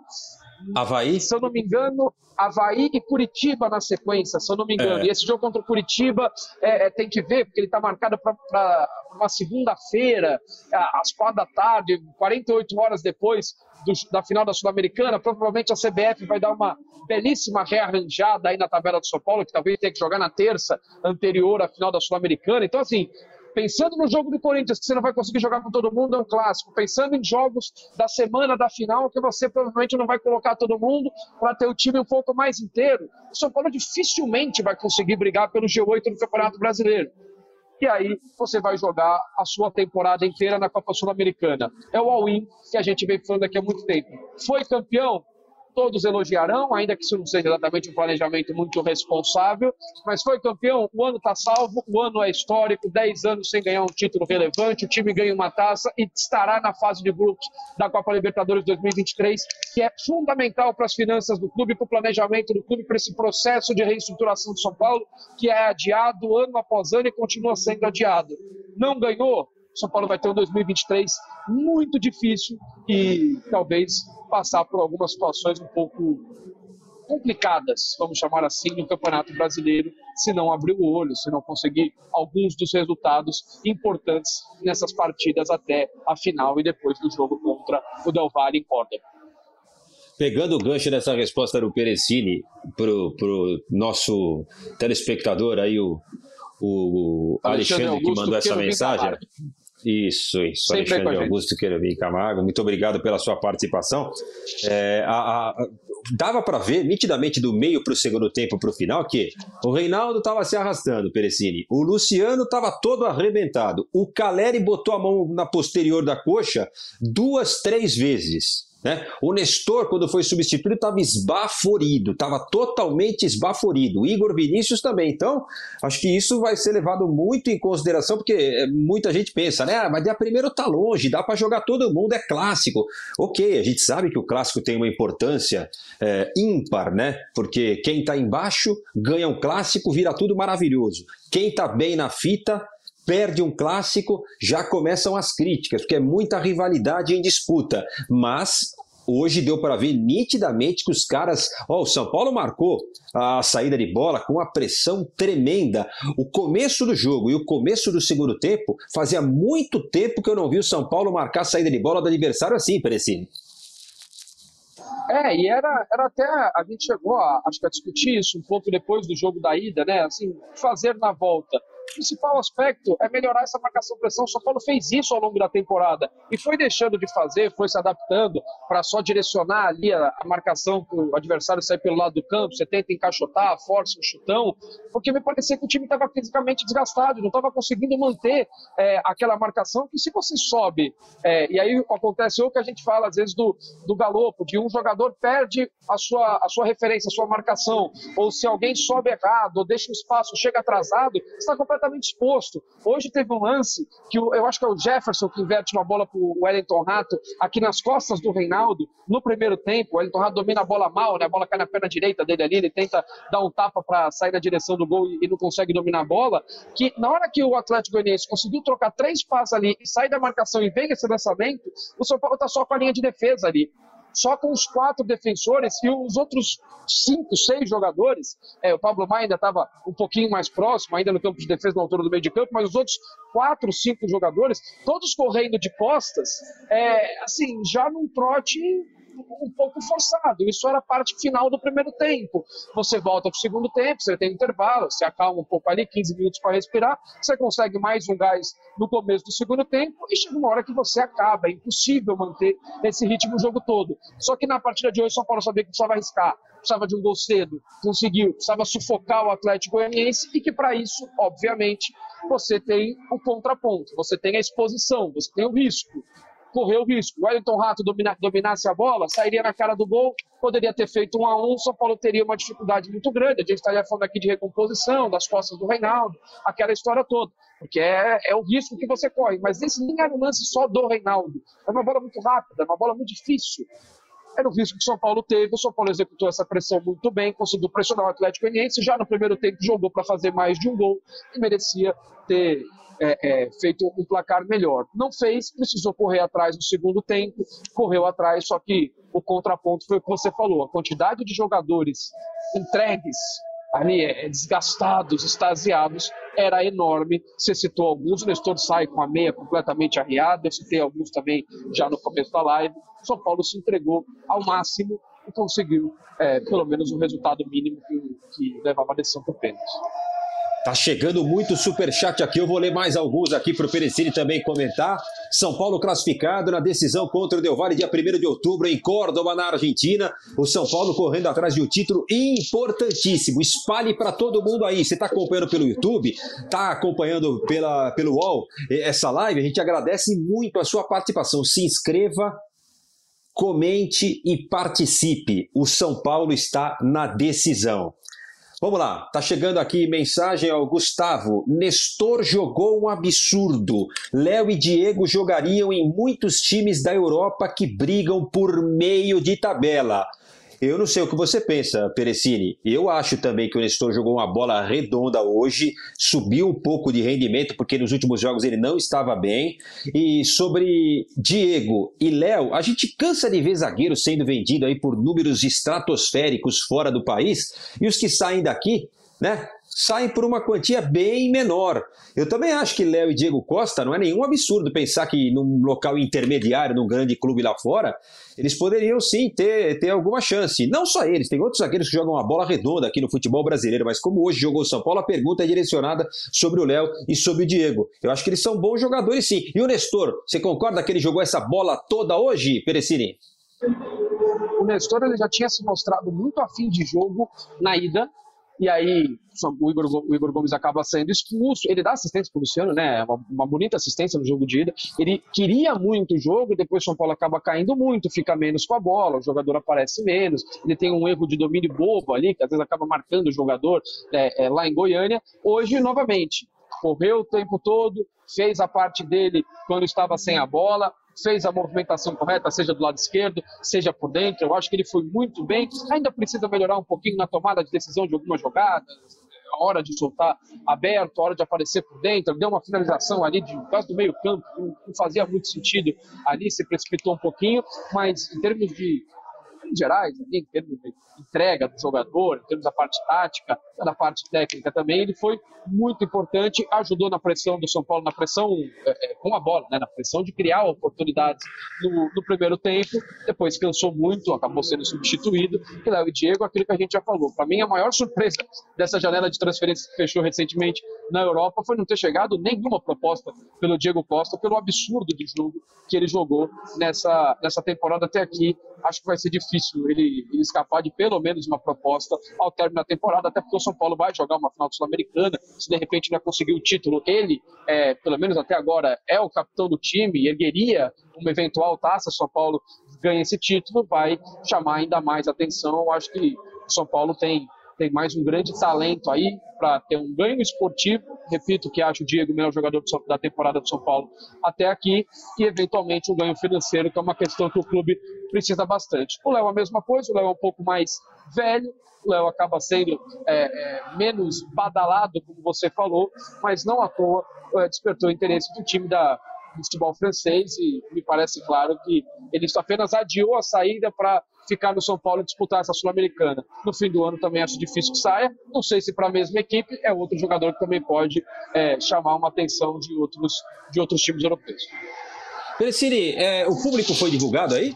Avaí? Se eu não me engano, Avaí e Curitiba na sequência, se eu não me engano. É. E esse jogo contra o Curitiba é, é, tem que ver, porque ele está marcado para uma segunda-feira, às quatro da tarde, quarenta e oito horas depois do, da final da Sul-Americana. Provavelmente a C B F vai dar uma belíssima rearranjada aí na tabela do São Paulo, que talvez tenha que jogar na terça anterior à final da Sul-Americana. Então, assim, pensando no jogo do Corinthians, que você não vai conseguir jogar com todo mundo, é um clássico. Pensando em jogos da semana da final, que você provavelmente não vai colocar todo mundo para ter o time um pouco mais inteiro, o São Paulo dificilmente vai conseguir brigar pelo G oito no Campeonato Brasileiro. E aí você vai jogar a sua temporada inteira na Copa Sul-Americana. É o all-in que a gente vem falando aqui há muito tempo. Foi campeão? todos elogiarão, ainda que isso não seja exatamente um planejamento muito responsável, mas foi campeão, o ano está salvo, o ano é histórico, dez anos sem ganhar um título relevante, o time ganha uma taça e estará na fase de grupos da Copa Libertadores dois mil e vinte e três, que é fundamental para as finanças do clube, para o planejamento do clube, para esse processo de reestruturação do São Paulo, que é adiado ano após ano e continua sendo adiado. Não ganhou? São Paulo vai ter um dois mil e vinte e três muito difícil e talvez passar por algumas situações um pouco complicadas, vamos chamar assim, no Campeonato Brasileiro, se não abrir o olho, se não conseguir alguns dos resultados importantes nessas partidas até a final e depois do jogo contra o Del Valle em Córdoba. Pegando o gancho dessa resposta do Perecini pro, pro nosso telespectador aí, o, o Alexandre, Alexandre que mandou essa mensagem. Isso, isso. Sempre Alexandre Augusto Queiroz Camargo, muito obrigado pela sua participação. É, a, a, dava para ver nitidamente do meio para o segundo tempo para o final que o Reinaldo estava se arrastando, Perecini, o Luciano estava todo arrebentado, o Caleri botou a mão na posterior da coxa duas, três vezes. Né? O Nestor, quando foi substituído, estava esbaforido, estava totalmente esbaforido. O Igor Vinícius também. Então, acho que isso vai ser levado muito em consideração, porque muita gente pensa, né? Ah, mas a primeiro tá longe, dá para jogar todo mundo, é clássico. Ok, a gente sabe que o clássico tem uma importância é, ímpar, né? Porque quem está embaixo ganha um clássico, vira tudo maravilhoso. Quem está bem na fita perde um clássico, já começam as críticas, porque é muita rivalidade em disputa. Mas hoje deu para ver nitidamente que os caras... Ó, o São Paulo marcou a saída de bola com uma pressão tremenda. O começo do jogo e o começo do segundo tempo, fazia muito tempo que eu não vi o São Paulo marcar a saída de bola do adversário assim, Perecini. É, e era, era até, a gente chegou a, acho que a discutir isso um pouco depois do jogo da ida, né? Assim, fazer na volta. O principal aspecto é melhorar essa marcação-pressão. O São Paulo fez isso ao longo da temporada e foi deixando de fazer, foi se adaptando para só direcionar ali a, a marcação para o adversário sair pelo lado do campo. Você tenta encaixotar, força um chutão, porque me parecia que o time estava fisicamente desgastado, não estava conseguindo manter é, aquela marcação que se você sobe, é, e aí acontece o que a gente fala às vezes do, do galopo, que um jogador perde a sua, a sua referência, a sua marcação, ou se alguém sobe errado, ou deixa um espaço, chega atrasado, está completamente exposto. Hoje teve um lance que o, eu acho que é o Jefferson que inverte uma bola para o Wellington Rato aqui nas costas do Reinaldo no primeiro tempo. O Wellington Rato domina a bola mal, né? A bola cai na perna direita dele ali, ele tenta dar um tapa para sair na direção do gol e, e não consegue dominar a bola, que na hora que o Atlético Goianiense conseguiu trocar três passes ali e sair da marcação e vem esse lançamento, o São Paulo está só com a linha de defesa ali, só com os quatro defensores e os outros cinco, seis jogadores. É, o Pablo Maia ainda estava um pouquinho mais próximo, ainda no campo de defesa, na altura do meio de campo, mas os outros quatro, cinco jogadores, todos correndo de costas, é, assim, já num trote um pouco forçado. Isso era a parte final do primeiro tempo. Você volta para o segundo tempo, você tem intervalo, você acalma um pouco ali, quinze minutos para respirar, você consegue mais um gás no começo do segundo tempo e chega uma hora que você acaba. É impossível manter esse ritmo o jogo todo. Só que na partida de hoje, o São Paulo sabia que precisava arriscar, precisava de um gol cedo, conseguiu, precisava sufocar o Atlético Goianiense e que para isso, obviamente, você tem o contraponto, você tem a exposição, você tem o risco. Correu o risco. O Wellington Rato domina, dominasse a bola, sairia na cara do gol, poderia ter feito um a um, o São Paulo teria uma dificuldade muito grande. A gente estaria falando aqui de recomposição, das costas do Reinaldo, aquela história toda, porque é, é o risco que você corre. Mas esse nem era um lance só do Reinaldo. É uma bola muito rápida, uma bola muito difícil. Era o risco que o São Paulo teve, o São Paulo executou essa pressão muito bem, conseguiu pressionar o Atlético Goianiense, já no primeiro tempo jogou para fazer mais de um gol e merecia ter É, é, feito um placar melhor. Não fez, precisou correr atrás no segundo tempo, correu atrás, só que o contraponto foi o que você falou, a quantidade de jogadores entregues, ali, é, desgastados, extasiados, era enorme. Você citou alguns, o Nestor sai com a meia completamente arriada, eu citei alguns também já no começo da live. O São Paulo se entregou ao máximo e conseguiu é, pelo menos um resultado mínimo que, que levava a decisão por pênalti. Tá chegando muito superchat aqui, eu vou ler mais alguns aqui para o Perecini também comentar. São Paulo classificado na decisão contra o Del Valle dia primeiro de outubro em Córdoba, na Argentina. O São Paulo correndo atrás de um título importantíssimo. Espalhe para todo mundo aí. Você está acompanhando pelo YouTube, está acompanhando pela, pelo U O L essa live, a gente agradece muito a sua participação. Se inscreva, comente e participe. O São Paulo está na decisão. Vamos lá, tá chegando aqui mensagem ao Gustavo. Nestor jogou um absurdo. Léo e Diego jogariam em muitos times da Europa que brigam por meio de tabela. Eu não sei o que você pensa, Perecini. Eu acho também que o Nestor jogou uma bola redonda hoje, subiu um pouco de rendimento, porque nos últimos jogos ele não estava bem. E sobre Diego e Léo, a gente cansa de ver zagueiro sendo vendido aí por números estratosféricos fora do país, e os que saem daqui, né, saem por uma quantia bem menor. Eu também acho que Léo e Diego Costa não é nenhum absurdo pensar que num local intermediário, num grande clube lá fora, eles poderiam sim ter, ter alguma chance. Não só eles, tem outros zagueiros que jogam uma bola redonda aqui no futebol brasileiro, mas como hoje jogou o São Paulo, a pergunta é direcionada sobre o Léo e sobre o Diego. Eu acho que eles são bons jogadores sim. E o Nestor, você concorda que ele jogou essa bola toda hoje, Perecini? O Nestor ele já tinha se mostrado muito afim de jogo na ida, e aí o Igor, o Igor Gomes acaba sendo expulso, ele dá assistência para o Luciano, né? Uma, uma bonita assistência no jogo de ida. Ele queria muito o jogo, e depois o São Paulo acaba caindo muito, fica menos com a bola, o jogador aparece menos, ele tem um erro de domínio bobo ali, que às vezes acaba marcando o jogador é, é, lá em Goiânia. Hoje, novamente, correu o tempo todo, fez a parte dele quando estava sem a bola, fez a movimentação correta, seja do lado esquerdo, seja por dentro. Eu acho que ele foi muito bem. Ainda precisa melhorar um pouquinho na tomada de decisão de algumas jogadas, a hora de soltar aberto, a hora de aparecer por dentro. Ele deu uma finalização ali de quase do meio campo, não fazia muito sentido ali, se precipitou um pouquinho, mas em termos de em gerais, em termos de entrega do jogador, em termos da parte tática, da parte técnica também, ele foi muito importante, ajudou na pressão do São Paulo, na pressão é, com a bola, né, na pressão de criar oportunidades no, no primeiro tempo, depois cansou muito, acabou sendo substituído, e Léo e Diego, aquilo que a gente já falou. Para mim, a maior surpresa dessa janela de transferência que fechou recentemente na Europa foi não ter chegado nenhuma proposta pelo Diego Costa, pelo absurdo de jogo que ele jogou nessa, nessa temporada até aqui. Acho que vai ser difícil ele, ele escapar de pelo menos uma proposta ao término da temporada, até porque o São Paulo vai jogar uma final Sul-Americana. Se de repente não conseguir o título, ele, é, pelo menos até agora, é o capitão do time, ergueria uma eventual taça. São Paulo ganha esse título, vai chamar ainda mais atenção. Eu acho que o São Paulo tem, tem mais um grande talento aí para ter um ganho esportivo. Repito que acho o Diego o melhor jogador da temporada do São Paulo até aqui, e eventualmente um ganho financeiro, que é uma questão que o clube precisa bastante. O Léo é a mesma coisa, o Léo é um pouco mais velho, o Léo acaba sendo é, é, menos badalado, como você falou, mas não à toa é, despertou o interesse do time da, do futebol francês, e me parece claro que ele apenas adiou a saída para ficar no São Paulo e disputar essa Sul-Americana. No fim do ano também acho difícil que saia, não sei se para a mesma equipe, é outro jogador que também pode é, chamar uma atenção de outros, de outros times europeus. Perecini, é, o público foi divulgado aí?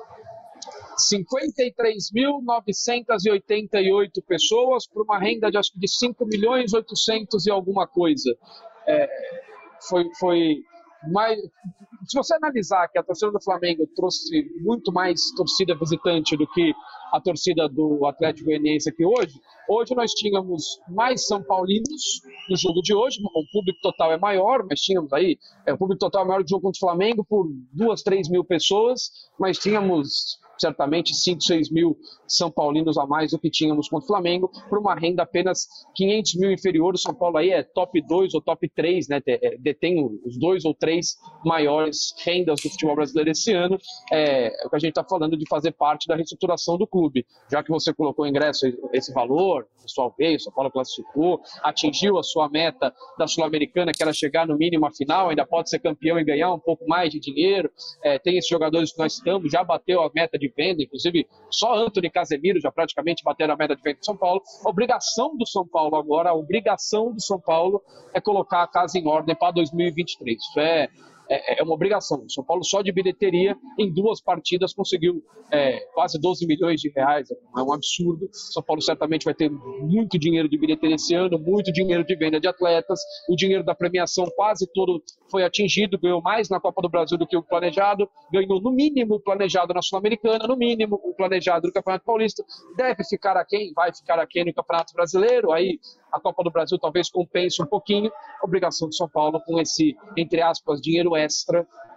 cinquenta e três mil novecentas e oitenta e oito pessoas, por uma renda de acho que de cinco milhões e oitocentos e alguma coisa. É, foi, foi mais... Se você analisar que a torcida do Flamengo trouxe muito mais torcida visitante do que a torcida do Atlético Goianiense aqui hoje, hoje nós tínhamos mais São Paulinos no jogo de hoje, o público total é maior, mas tínhamos aí, é, o público total é maior do jogo contra o Flamengo por duas, três mil pessoas, mas tínhamos certamente cinco, seis mil São Paulinos a mais do que tínhamos contra o Flamengo, por uma renda apenas quinhentos mil inferior. O São Paulo aí é top dois ou top três, né? Detém os dois ou três maiores rendas do futebol brasileiro esse ano. É o que a gente está falando de fazer parte da reestruturação do clube. Já que você colocou o ingresso, esse valor, o pessoal veio, o São Paulo classificou, atingiu a sua meta da Sul-Americana, que era chegar no mínimo à final, ainda pode ser campeão e ganhar um pouco mais de dinheiro. É, tem esses jogadores que nós estamos, já bateu a meta de venda, inclusive só Antony e Casemiro já praticamente bateram a meta de venda do São Paulo. A obrigação do São Paulo agora, a obrigação do São Paulo é colocar a casa em ordem para dois mil e vinte e três. Isso é É, é uma obrigação. O São Paulo só de bilheteria em duas partidas conseguiu é, quase doze milhões de reais. É um absurdo. O São Paulo certamente vai ter muito dinheiro de bilheteria esse ano, muito dinheiro de venda de atletas. O dinheiro da premiação quase todo foi atingido, ganhou mais na Copa do Brasil do que o planejado, ganhou no mínimo o planejado na Sul-Americana, no mínimo o planejado no Campeonato Paulista. Deve ficar aquém, vai ficar aquém no Campeonato Brasileiro. Aí a Copa do Brasil talvez compense um pouquinho. A obrigação do São Paulo com esse, entre aspas, dinheiro extra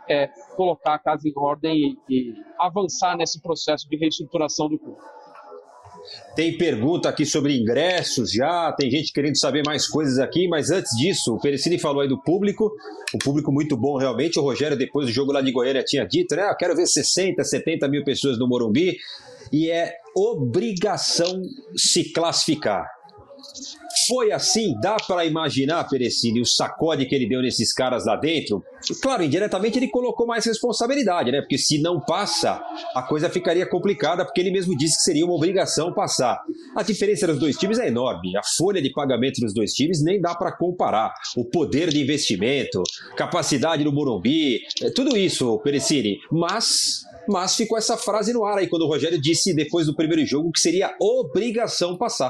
é, colocar a casa em ordem e, e avançar nesse processo de reestruturação do clube. Tem pergunta aqui sobre ingressos já, tem gente querendo saber mais coisas aqui, mas antes disso, o Perecini falou aí do público, um público muito bom realmente. O Rogério, depois do jogo lá de Goiânia, tinha dito, né? Eu quero ver sessenta, setenta mil pessoas no Morumbi, e é obrigação se classificar. Foi assim? Dá para imaginar, Perecini, o sacode que ele deu nesses caras lá dentro? Claro, indiretamente ele colocou mais responsabilidade, né? Porque se não passa, a coisa ficaria complicada, porque ele mesmo disse que seria uma obrigação passar. A diferença dos dois times é enorme. A folha de pagamento dos dois times nem dá para comparar. O poder de investimento, capacidade no Morumbi, tudo isso, Perecini. Mas... Mas ficou essa frase no ar aí, quando o Rogério disse depois do primeiro jogo que seria obrigação passar.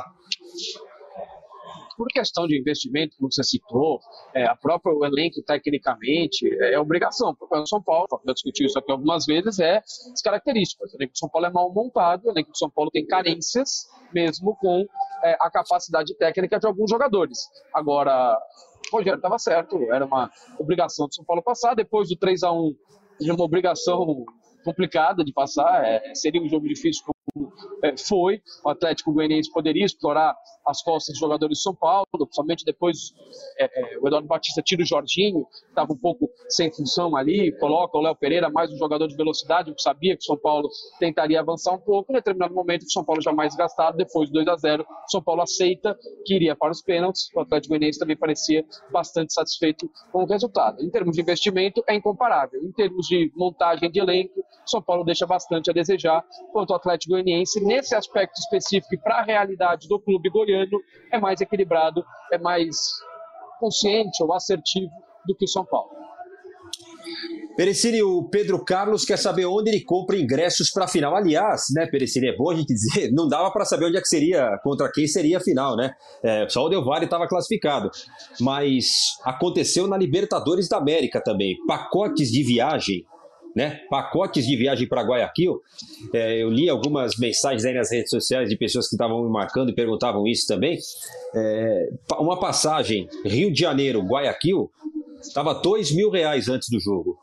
Por questão de investimento, como você citou, é, a própria o elenco tecnicamente é obrigação. O São Paulo, já discutiu isso aqui algumas vezes, é as características. O elenco de São Paulo é mal montado, o elenco de São Paulo tem carências, mesmo com é, a capacidade técnica de alguns jogadores. Agora, o Rogério estava certo, era uma obrigação de São Paulo passar. Depois do três a um, era uma obrigação complicada de passar, é, seria um jogo difícil como é, foi. O Atlético Goianiense poderia explorar as costas dos jogadores de São Paulo, principalmente depois é, é, o Eduardo Batista tira o Jorginho, estava um pouco sem função ali, coloca o Léo Pereira, mais um jogador de velocidade, que sabia que o São Paulo tentaria avançar um pouco. Em determinado momento, o São Paulo já mais gastado, depois do dois a zero, o São Paulo aceita que iria para os pênaltis. O Atlético Goianiense também parecia bastante satisfeito com o resultado. Em termos de investimento, é incomparável. Em termos de montagem de elenco, o São Paulo deixa bastante a desejar, quanto o Atlético Goianiense, nesse aspecto específico e para a realidade do clube goiano, é mais equilibrado, é mais consciente ou assertivo do que o São Paulo. Perecini, o Pedro Carlos quer saber onde ele compra ingressos para a final. Aliás, né, Perecini, é bom a gente dizer, não dava para saber onde é que seria, contra quem seria a final, né? É, só o Del Valle estava classificado. Mas aconteceu na Libertadores da América também. Pacotes de viagem, né? Pacotes de viagem para Guayaquil. É, eu li algumas mensagens aí nas redes sociais de pessoas que estavam me marcando e perguntavam isso também. É, uma passagem Rio de Janeiro, Guayaquil, estava dois mil reais antes do jogo.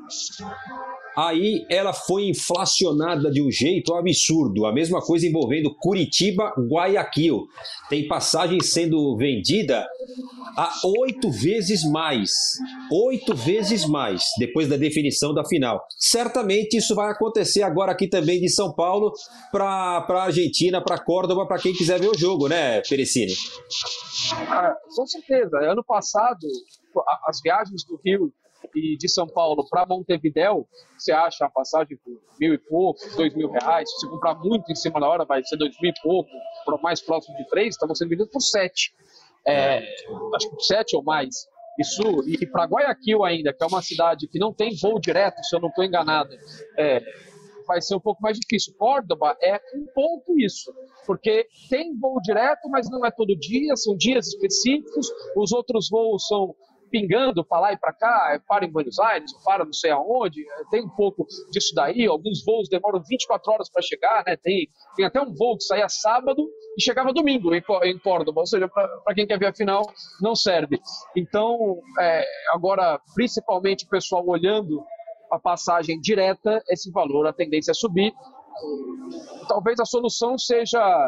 Aí ela foi inflacionada de um jeito absurdo. A mesma coisa envolvendo Curitiba, Guayaquil. Tem passagem sendo vendida a oito vezes mais. Oito vezes mais, depois da definição da final. Certamente isso vai acontecer agora aqui também de São Paulo para a Argentina, para Córdoba, para quem quiser ver o jogo, né, Perecini? Ah, com certeza. Ano passado, as viagens do Rio e de São Paulo para Montevidéu, você acha a passagem por mil e pouco, dois mil reais. Se você comprar muito em cima da hora, vai ser dois mil e pouco, para mais próximo de três, estavam sendo vendidos por sete. É, acho que por sete ou mais. Isso, e para Guayaquil ainda, que é uma cidade que não tem voo direto, se eu não estou enganado, é, vai ser um pouco mais difícil. Córdoba é um pouco isso, porque tem voo direto, mas não é todo dia, são dias específicos, os outros voos são pingando para lá e para cá, para em Buenos Aires, para não sei aonde, tem um pouco disso daí. Alguns voos demoram vinte e quatro horas para chegar, né? Tem, tem até um voo que saía sábado e chegava domingo em, em Córdoba, ou seja, para quem quer ver a final, não serve. Então, é, agora, principalmente o pessoal olhando a passagem direta, esse valor, a tendência é subir. Talvez a solução seja...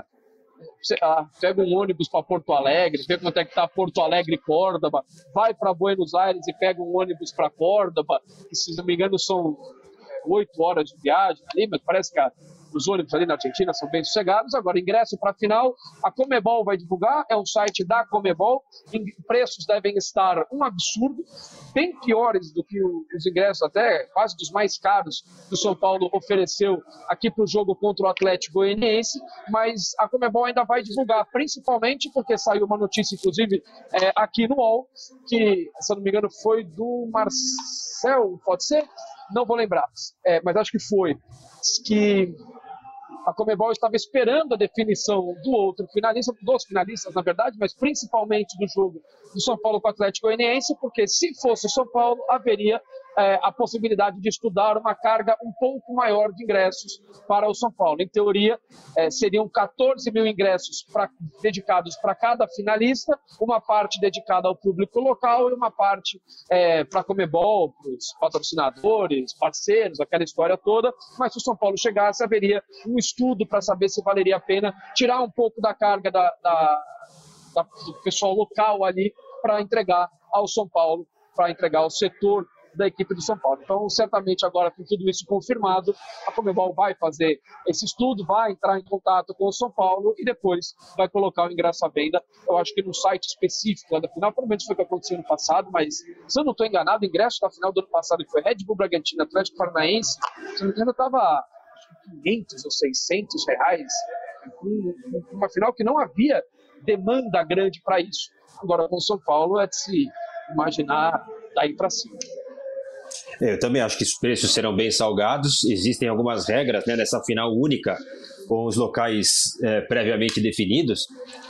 Ah, pega um ônibus para Porto Alegre, vê quanto é que está Porto Alegre e Córdoba, vai para Buenos Aires e pega um ônibus para Córdoba, que, se não me engano são oito horas de viagem ali, mas parece que a, os ônibus ali na Argentina são bem sossegados. Agora, ingresso para a final, a Comebol vai divulgar, é um site da Comebol, preços devem estar um absurdo, bem piores do que os ingressos, até quase dos mais caros que o São Paulo ofereceu aqui para o jogo contra o Atlético Goianiense, mas a Comebol ainda vai divulgar, principalmente porque saiu uma notícia, inclusive, é, aqui no U O L, que, se eu não me engano, foi do Marcel, pode ser? Não vou lembrar, é, mas acho que foi, que a Comebol estava esperando a definição do outro finalista, dos finalistas, na verdade, mas principalmente do jogo do São Paulo com o Atlético Goianiense, porque se fosse o São Paulo, haveria é, a possibilidade de estudar uma carga um pouco maior de ingressos para o São Paulo. Em teoria, é, seriam quatorze mil ingressos pra, dedicados para cada finalista, uma parte dedicada ao público local e uma parte é, para a Conmebol, para os patrocinadores, parceiros, aquela história toda. Mas se o São Paulo chegasse, haveria um estudo para saber se valeria a pena tirar um pouco da carga da, da, da, do pessoal local ali para entregar ao São Paulo, para entregar ao setor da equipe do São Paulo. Então, certamente agora com tudo isso confirmado, a Conmebol vai fazer esse estudo, vai entrar em contato com o São Paulo e depois vai colocar o ingresso à venda. Eu acho que no site específico da final, provavelmente foi o que aconteceu no passado, mas se eu não estou enganado, o ingresso da final do ano passado, que foi Red Bull Bragantino, Atlético Paranaense, se não me engano, estava quinhentos ou seiscentos reais, uma final que não havia demanda grande para isso. Agora, com o São Paulo, é de se imaginar daí para cima. Eu também acho que os preços serão bem salgados. Existem algumas regras, né, nessa final única, com os locais é, previamente definidos.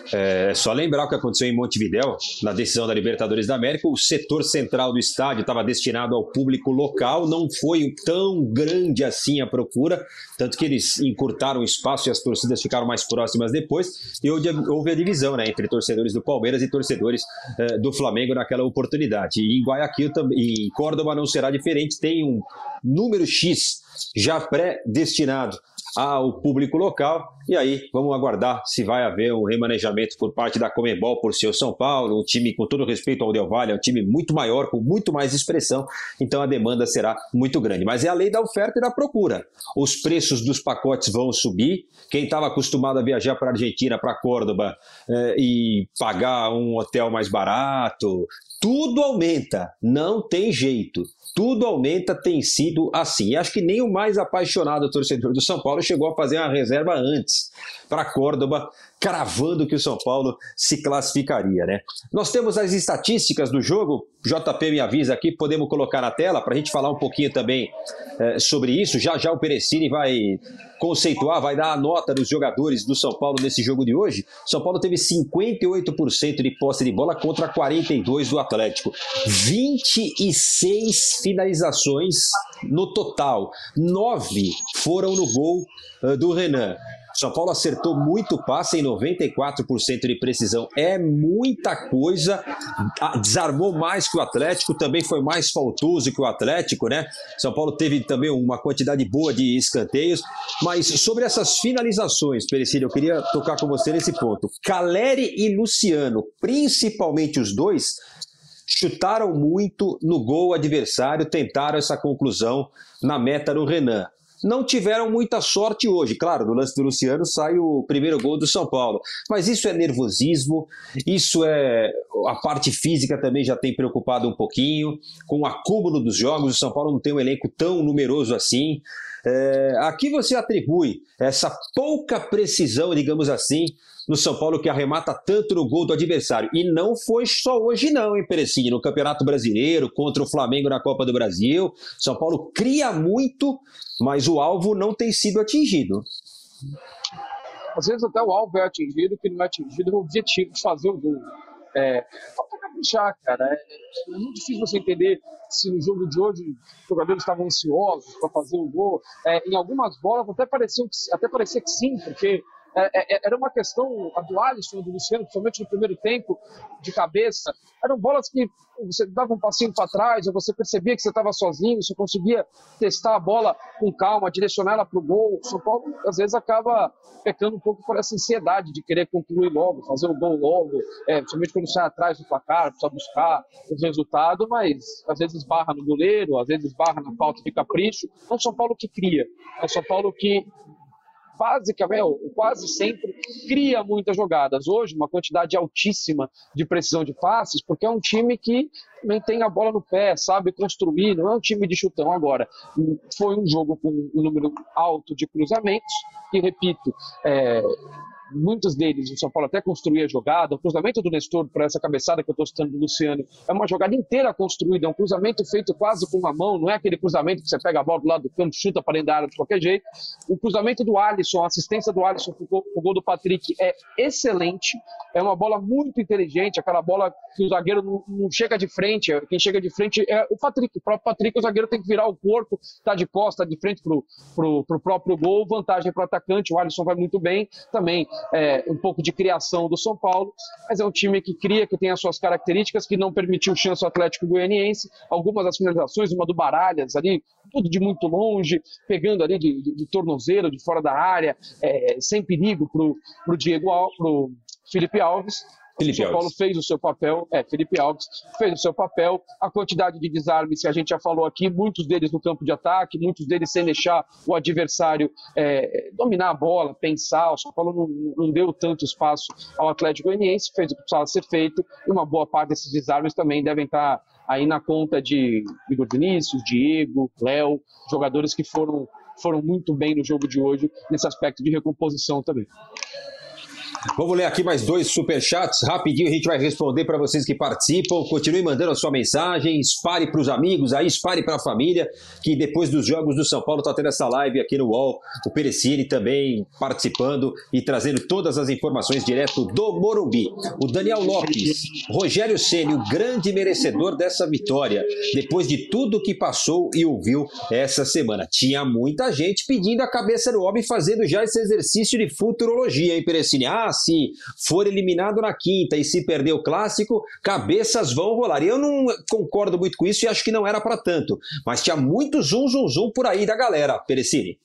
É só lembrar o que aconteceu em Montevidéu, na decisão da Libertadores da América. O setor central do estádio estava destinado ao público local, não foi tão grande assim a procura, tanto que eles encurtaram o espaço e as torcidas ficaram mais próximas depois, e houve a divisão, né, entre torcedores do Palmeiras e torcedores é, do Flamengo naquela oportunidade. E em Guayaquil, em Córdoba, não será diferente, tem um número X já pré-destinado ao público local, e aí vamos aguardar se vai haver um remanejamento por parte da Conmebol por ser o São Paulo, um time, com todo respeito ao Del Valle, é um time muito maior, com muito mais expressão, então a demanda será muito grande. Mas é a lei da oferta e da procura. Os preços dos pacotes vão subir, quem estava acostumado a viajar para a Argentina, para Córdoba, eh, e pagar um hotel mais barato, tudo aumenta, não tem jeito. Tudo aumenta, tem sido assim. E acho que nem o mais apaixonado torcedor do São Paulo chegou a fazer uma reserva antes para Córdoba, cravando que o São Paulo se classificaria, né? Nós temos as estatísticas do jogo, J P me avisa aqui, podemos colocar na tela para a gente falar um pouquinho também é, sobre isso. Já já o Perecini vai conceituar, vai dar a nota dos jogadores do São Paulo nesse jogo de hoje. São Paulo teve cinquenta e oito por cento de posse de bola contra quarenta e dois por cento do Atlético. vinte e seis finalizações no total. Nove foram no gol uh, do Renan. São Paulo acertou muito passe em noventa e quatro por cento de precisão. É muita coisa. Desarmou mais que o Atlético, também foi mais faltoso que o Atlético, né? São Paulo teve também uma quantidade boa de escanteios. Mas sobre essas finalizações, Perecílio, eu queria tocar com você nesse ponto. Caleri e Luciano, principalmente os dois, chutaram muito no gol adversário, tentaram essa conclusão na meta do Renan. Não tiveram muita sorte hoje. Claro, no lance do Luciano sai o primeiro gol do São Paulo. Mas isso é nervosismo, isso é... A parte física também já tem preocupado um pouquinho. Com o acúmulo dos jogos, o São Paulo não tem um elenco tão numeroso assim. É... Aqui você atribui essa pouca precisão, digamos assim, no São Paulo, que arremata tanto no gol do adversário. E não foi só hoje não, hein, Perecini? No Campeonato Brasileiro, contra o Flamengo na Copa do Brasil. São Paulo cria muito, mas o alvo não tem sido atingido. Às vezes até o alvo é atingido, que não é atingido é o objetivo de fazer o gol. É, falta caprichar, cara. É, é muito difícil você entender se no jogo de hoje os jogadores estavam ansiosos para fazer o gol. É, em algumas bolas até parecia, até parecia que sim, porque É, é, era uma questão, a do Alisson e do Luciano, principalmente no primeiro tempo, de cabeça. Eram bolas que você dava um passinho para trás, ou você percebia que você estava sozinho, você conseguia testar a bola com calma, direcionar ela para o gol. O São Paulo, às vezes, acaba pecando um pouco por essa ansiedade de querer concluir logo, fazer o gol logo, é, principalmente quando sai atrás do placar, precisa buscar o resultado, mas às vezes esbarra no goleiro, às vezes esbarra na falta de capricho. É o São Paulo que cria, é o São Paulo que basicamente, quase sempre cria muitas jogadas. Hoje, uma quantidade altíssima de precisão de passes, porque é um time que também tem a bola no pé, sabe construir, não é um time de chutão agora. Foi um jogo com um número alto de cruzamentos, e repito, é, muitos deles, o São Paulo até construía a jogada, o cruzamento do Nestor para essa cabeçada que eu estou citando do Luciano, é uma jogada inteira construída, é um cruzamento feito quase com uma mão, não é aquele cruzamento que você pega a bola do lado do campo, chuta para dentro da área de qualquer jeito. O cruzamento do Alisson, a assistência do Alisson para o gol do Patrick é excelente, é uma bola muito inteligente, aquela bola que o zagueiro não, não chega de frente, quem chega de frente é o Patrick, o próprio Patrick, o zagueiro tem que virar o corpo, tá de costa, de frente pro, pro, pro próprio gol, vantagem para o atacante, o Alisson vai muito bem, também é, um pouco de criação do São Paulo, mas é um time que cria, que tem as suas características, que não permitiu chance ao Atlético Goianiense, algumas das finalizações, uma do Baralhas ali, tudo de muito longe, pegando ali de, de, de tornozeiro, de fora da área, é, sem perigo pro, pro Diego Alves, pro Felipe Alves. Felipe o São Paulo Alves. fez o seu papel, é, Felipe Alves fez o seu papel, a quantidade de desarmes que a gente já falou aqui, muitos deles no campo de ataque, muitos deles sem deixar o adversário é, dominar a bola, pensar, o São Paulo não, não deu tanto espaço ao Atlético Goianiense, fez o que precisava ser feito, e uma boa parte desses desarmes também devem estar aí na conta de Igor Vinícius, Diego, Léo, jogadores que foram, foram muito bem no jogo de hoje, nesse aspecto de recomposição também. Vamos ler aqui mais dois superchats, rapidinho a gente vai responder para vocês que participam. Continue mandando a sua mensagem, espalhe para os amigos, aí espalhe para a família, que depois dos jogos do São Paulo está tendo essa live aqui no U O L, o Perecini também participando e trazendo todas as informações direto do Morumbi. O Daniel Lopes, Rogério Ceni, o grande merecedor dessa vitória, depois de tudo que passou e ouviu essa semana. Tinha muita gente pedindo a cabeça do homem, fazendo já esse exercício de futurologia, hein, Perecini? Ah, se for eliminado na quinta e se perder o clássico, cabeças vão rolar. E eu não concordo muito com isso e acho que não era para tanto. Mas tinha muito zum, zum, zum por aí da galera, Perecini.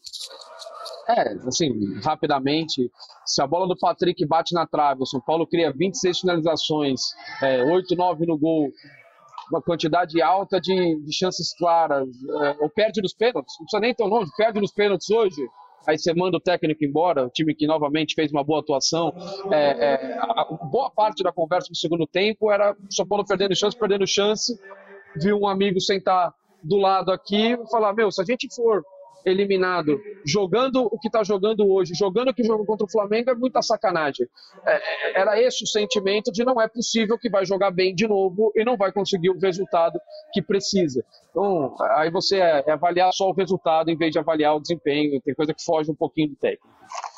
É, assim, rapidamente, se a bola do Patrick bate na trave, o São Paulo cria vinte e seis finalizações, é, oito, nove no gol, uma quantidade alta de, de chances claras, é, ou perde nos pênaltis, não precisa nem tão longe, perde nos pênaltis hoje, aí você manda o técnico embora, o time que novamente fez uma boa atuação. É, é, a, a boa parte da conversa no segundo tempo era o São Paulo perdendo chance, perdendo chance, viu um amigo sentar do lado aqui e falar, meu, se a gente for eliminado, jogando o que está jogando hoje, jogando o que jogou contra o Flamengo, é muita sacanagem. É, era esse o sentimento de não é possível que vai jogar bem de novo e não vai conseguir o resultado que precisa. Então, aí você é, é avaliar só o resultado em vez de avaliar o desempenho, tem coisa que foge um pouquinho do técnico.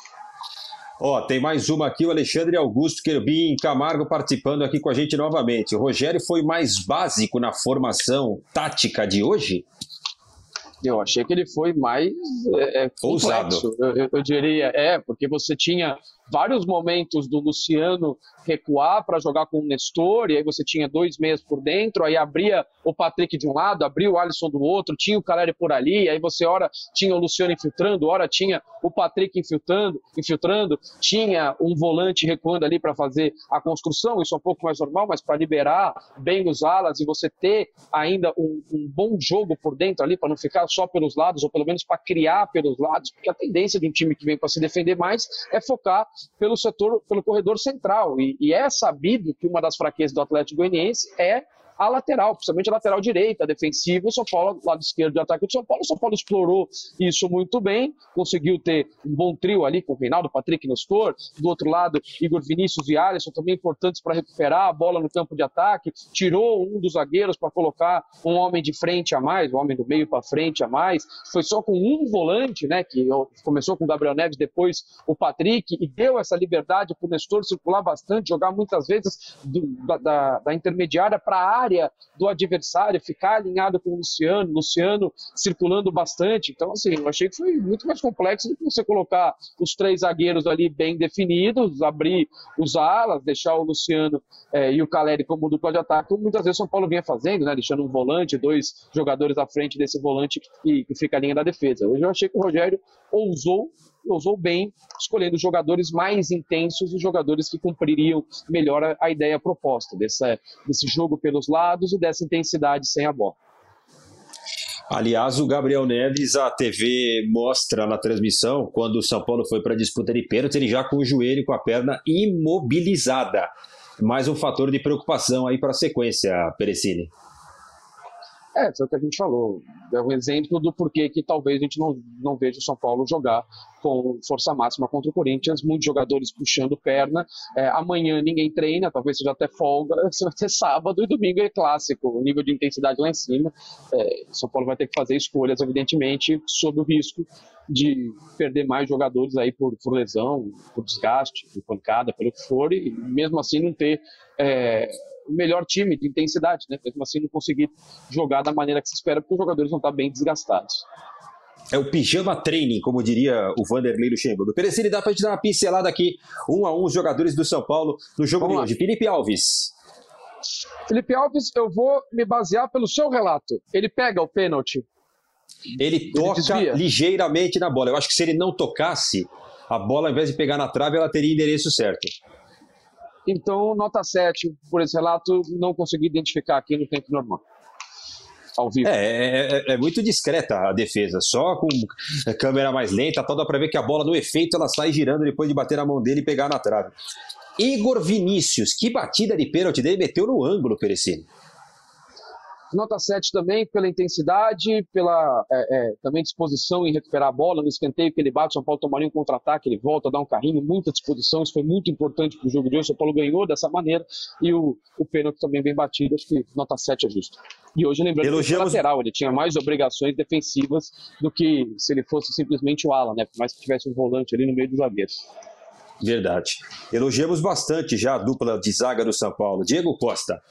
Ó, oh, tem mais uma aqui, o Alexandre Augusto Querubim Camargo participando aqui com a gente novamente. O Rogério foi mais básico na formação tática de hoje? Eu achei que ele foi mais é, complexo, eu, eu, eu diria. É, porque você tinha vários momentos do Luciano recuar para jogar com o Nestor, e aí você tinha dois meias por dentro, aí abria o Patrick de um lado, abria o Alisson do outro, tinha o Caleri por ali, aí você ora tinha o Luciano infiltrando, ora tinha o Patrick infiltrando, infiltrando tinha um volante recuando ali para fazer a construção, isso é um pouco mais normal, mas para liberar bem os alas e você ter ainda um, um bom jogo por dentro ali, para não ficar só pelos lados, ou pelo menos para criar pelos lados, porque a tendência de um time que vem para se defender mais é focar pelo setor, pelo corredor central, e, e é sabido que uma das fraquezas do Atlético Goianiense é a lateral, principalmente a lateral direita, defensiva, o São Paulo, lado esquerdo de ataque do São Paulo, o São Paulo explorou isso muito bem, conseguiu ter um bom trio ali com o Reinaldo, Patrick e Nestor, do outro lado, Igor Vinícius e Alisson, também importantes para recuperar a bola no campo de ataque, tirou um dos zagueiros para colocar um homem de frente a mais, um homem do meio para frente a mais, foi só com um volante, né, que começou com o Gabriel Neves, depois o Patrick, e deu essa liberdade para o Nestor circular bastante, jogar muitas vezes do, da, da, da intermediária para a área do adversário, ficar alinhado com o Luciano, Luciano circulando bastante. Então, assim, eu achei que foi muito mais complexo do que você colocar os três zagueiros ali bem definidos, abrir os alas, deixar o Luciano eh, e o Caleri como dupla de ataque, como muitas vezes o São Paulo vinha fazendo, né, deixando um volante, dois jogadores à frente desse volante que, que fica a linha da defesa. Hoje eu achei que o Rogério ousou usou bem, escolhendo os jogadores mais intensos, os jogadores que cumpririam melhor a, a ideia proposta, dessa, desse jogo pelos lados e dessa intensidade sem a bola. Aliás, o Gabriel Neves, a T V mostra na transmissão, quando o São Paulo foi para a disputa de pênalti, ele já com o joelho e com a perna imobilizada. Mais um fator de preocupação aí para a sequência, Perecini. É, é o que a gente falou. É um exemplo do porquê que talvez a gente não, não veja o São Paulo jogar com força máxima contra o Corinthians, muitos jogadores puxando perna. É, amanhã ninguém treina, talvez seja até folga, você vai ter sábado e domingo é clássico, o nível de intensidade lá em cima. É, o São Paulo vai ter que fazer escolhas, evidentemente, sob o risco de perder mais jogadores aí por, por lesão, por desgaste, por pancada, pelo que for, e mesmo assim não ter é, o melhor time de intensidade, né? Mesmo assim não conseguir jogar da maneira que se espera, porque os jogadores vão estar bem desgastados. É o pijama training, como diria o Vanderlei Luxemburgo. Perecini, dá pra gente dar uma pincelada aqui, um a um, os jogadores do São Paulo no jogo Vamos de hoje. Lá. Felipe Alves. Felipe Alves, eu vou me basear pelo seu relato. Ele pega o pênalti. Ele toca ele ligeiramente na bola. Eu acho que se ele não tocasse, a bola, ao invés de pegar na trave, ela teria endereço certo. Então, nota sete por esse relato, não consegui identificar aqui no tempo normal. Ao vivo. É, é, é muito discreta a defesa, só com câmera mais lenta, tal, dá pra ver que a bola, no efeito, ela sai girando depois de bater na mão dele e pegar na trave. Igor Vinícius, que batida de pênalti dele, meteu no ângulo, Perecini. Nota sete também pela intensidade, pela é, é, também disposição em recuperar a bola, no escanteio que ele bate, o São Paulo tomaria um contra-ataque, ele volta, dá um carrinho, muita disposição, isso foi muito importante para o jogo de hoje, o São Paulo ganhou dessa maneira, e o, o pênalti também bem batido, acho que nota sete é justo. E hoje, lembrando Elogiamos... que ele foi lateral, ele tinha mais obrigações defensivas do que se ele fosse simplesmente o ala, né? Por mais que tivesse um volante ali no meio dos zagueiros. Verdade. Elogiamos bastante já a dupla de zaga do São Paulo. Diego Costa.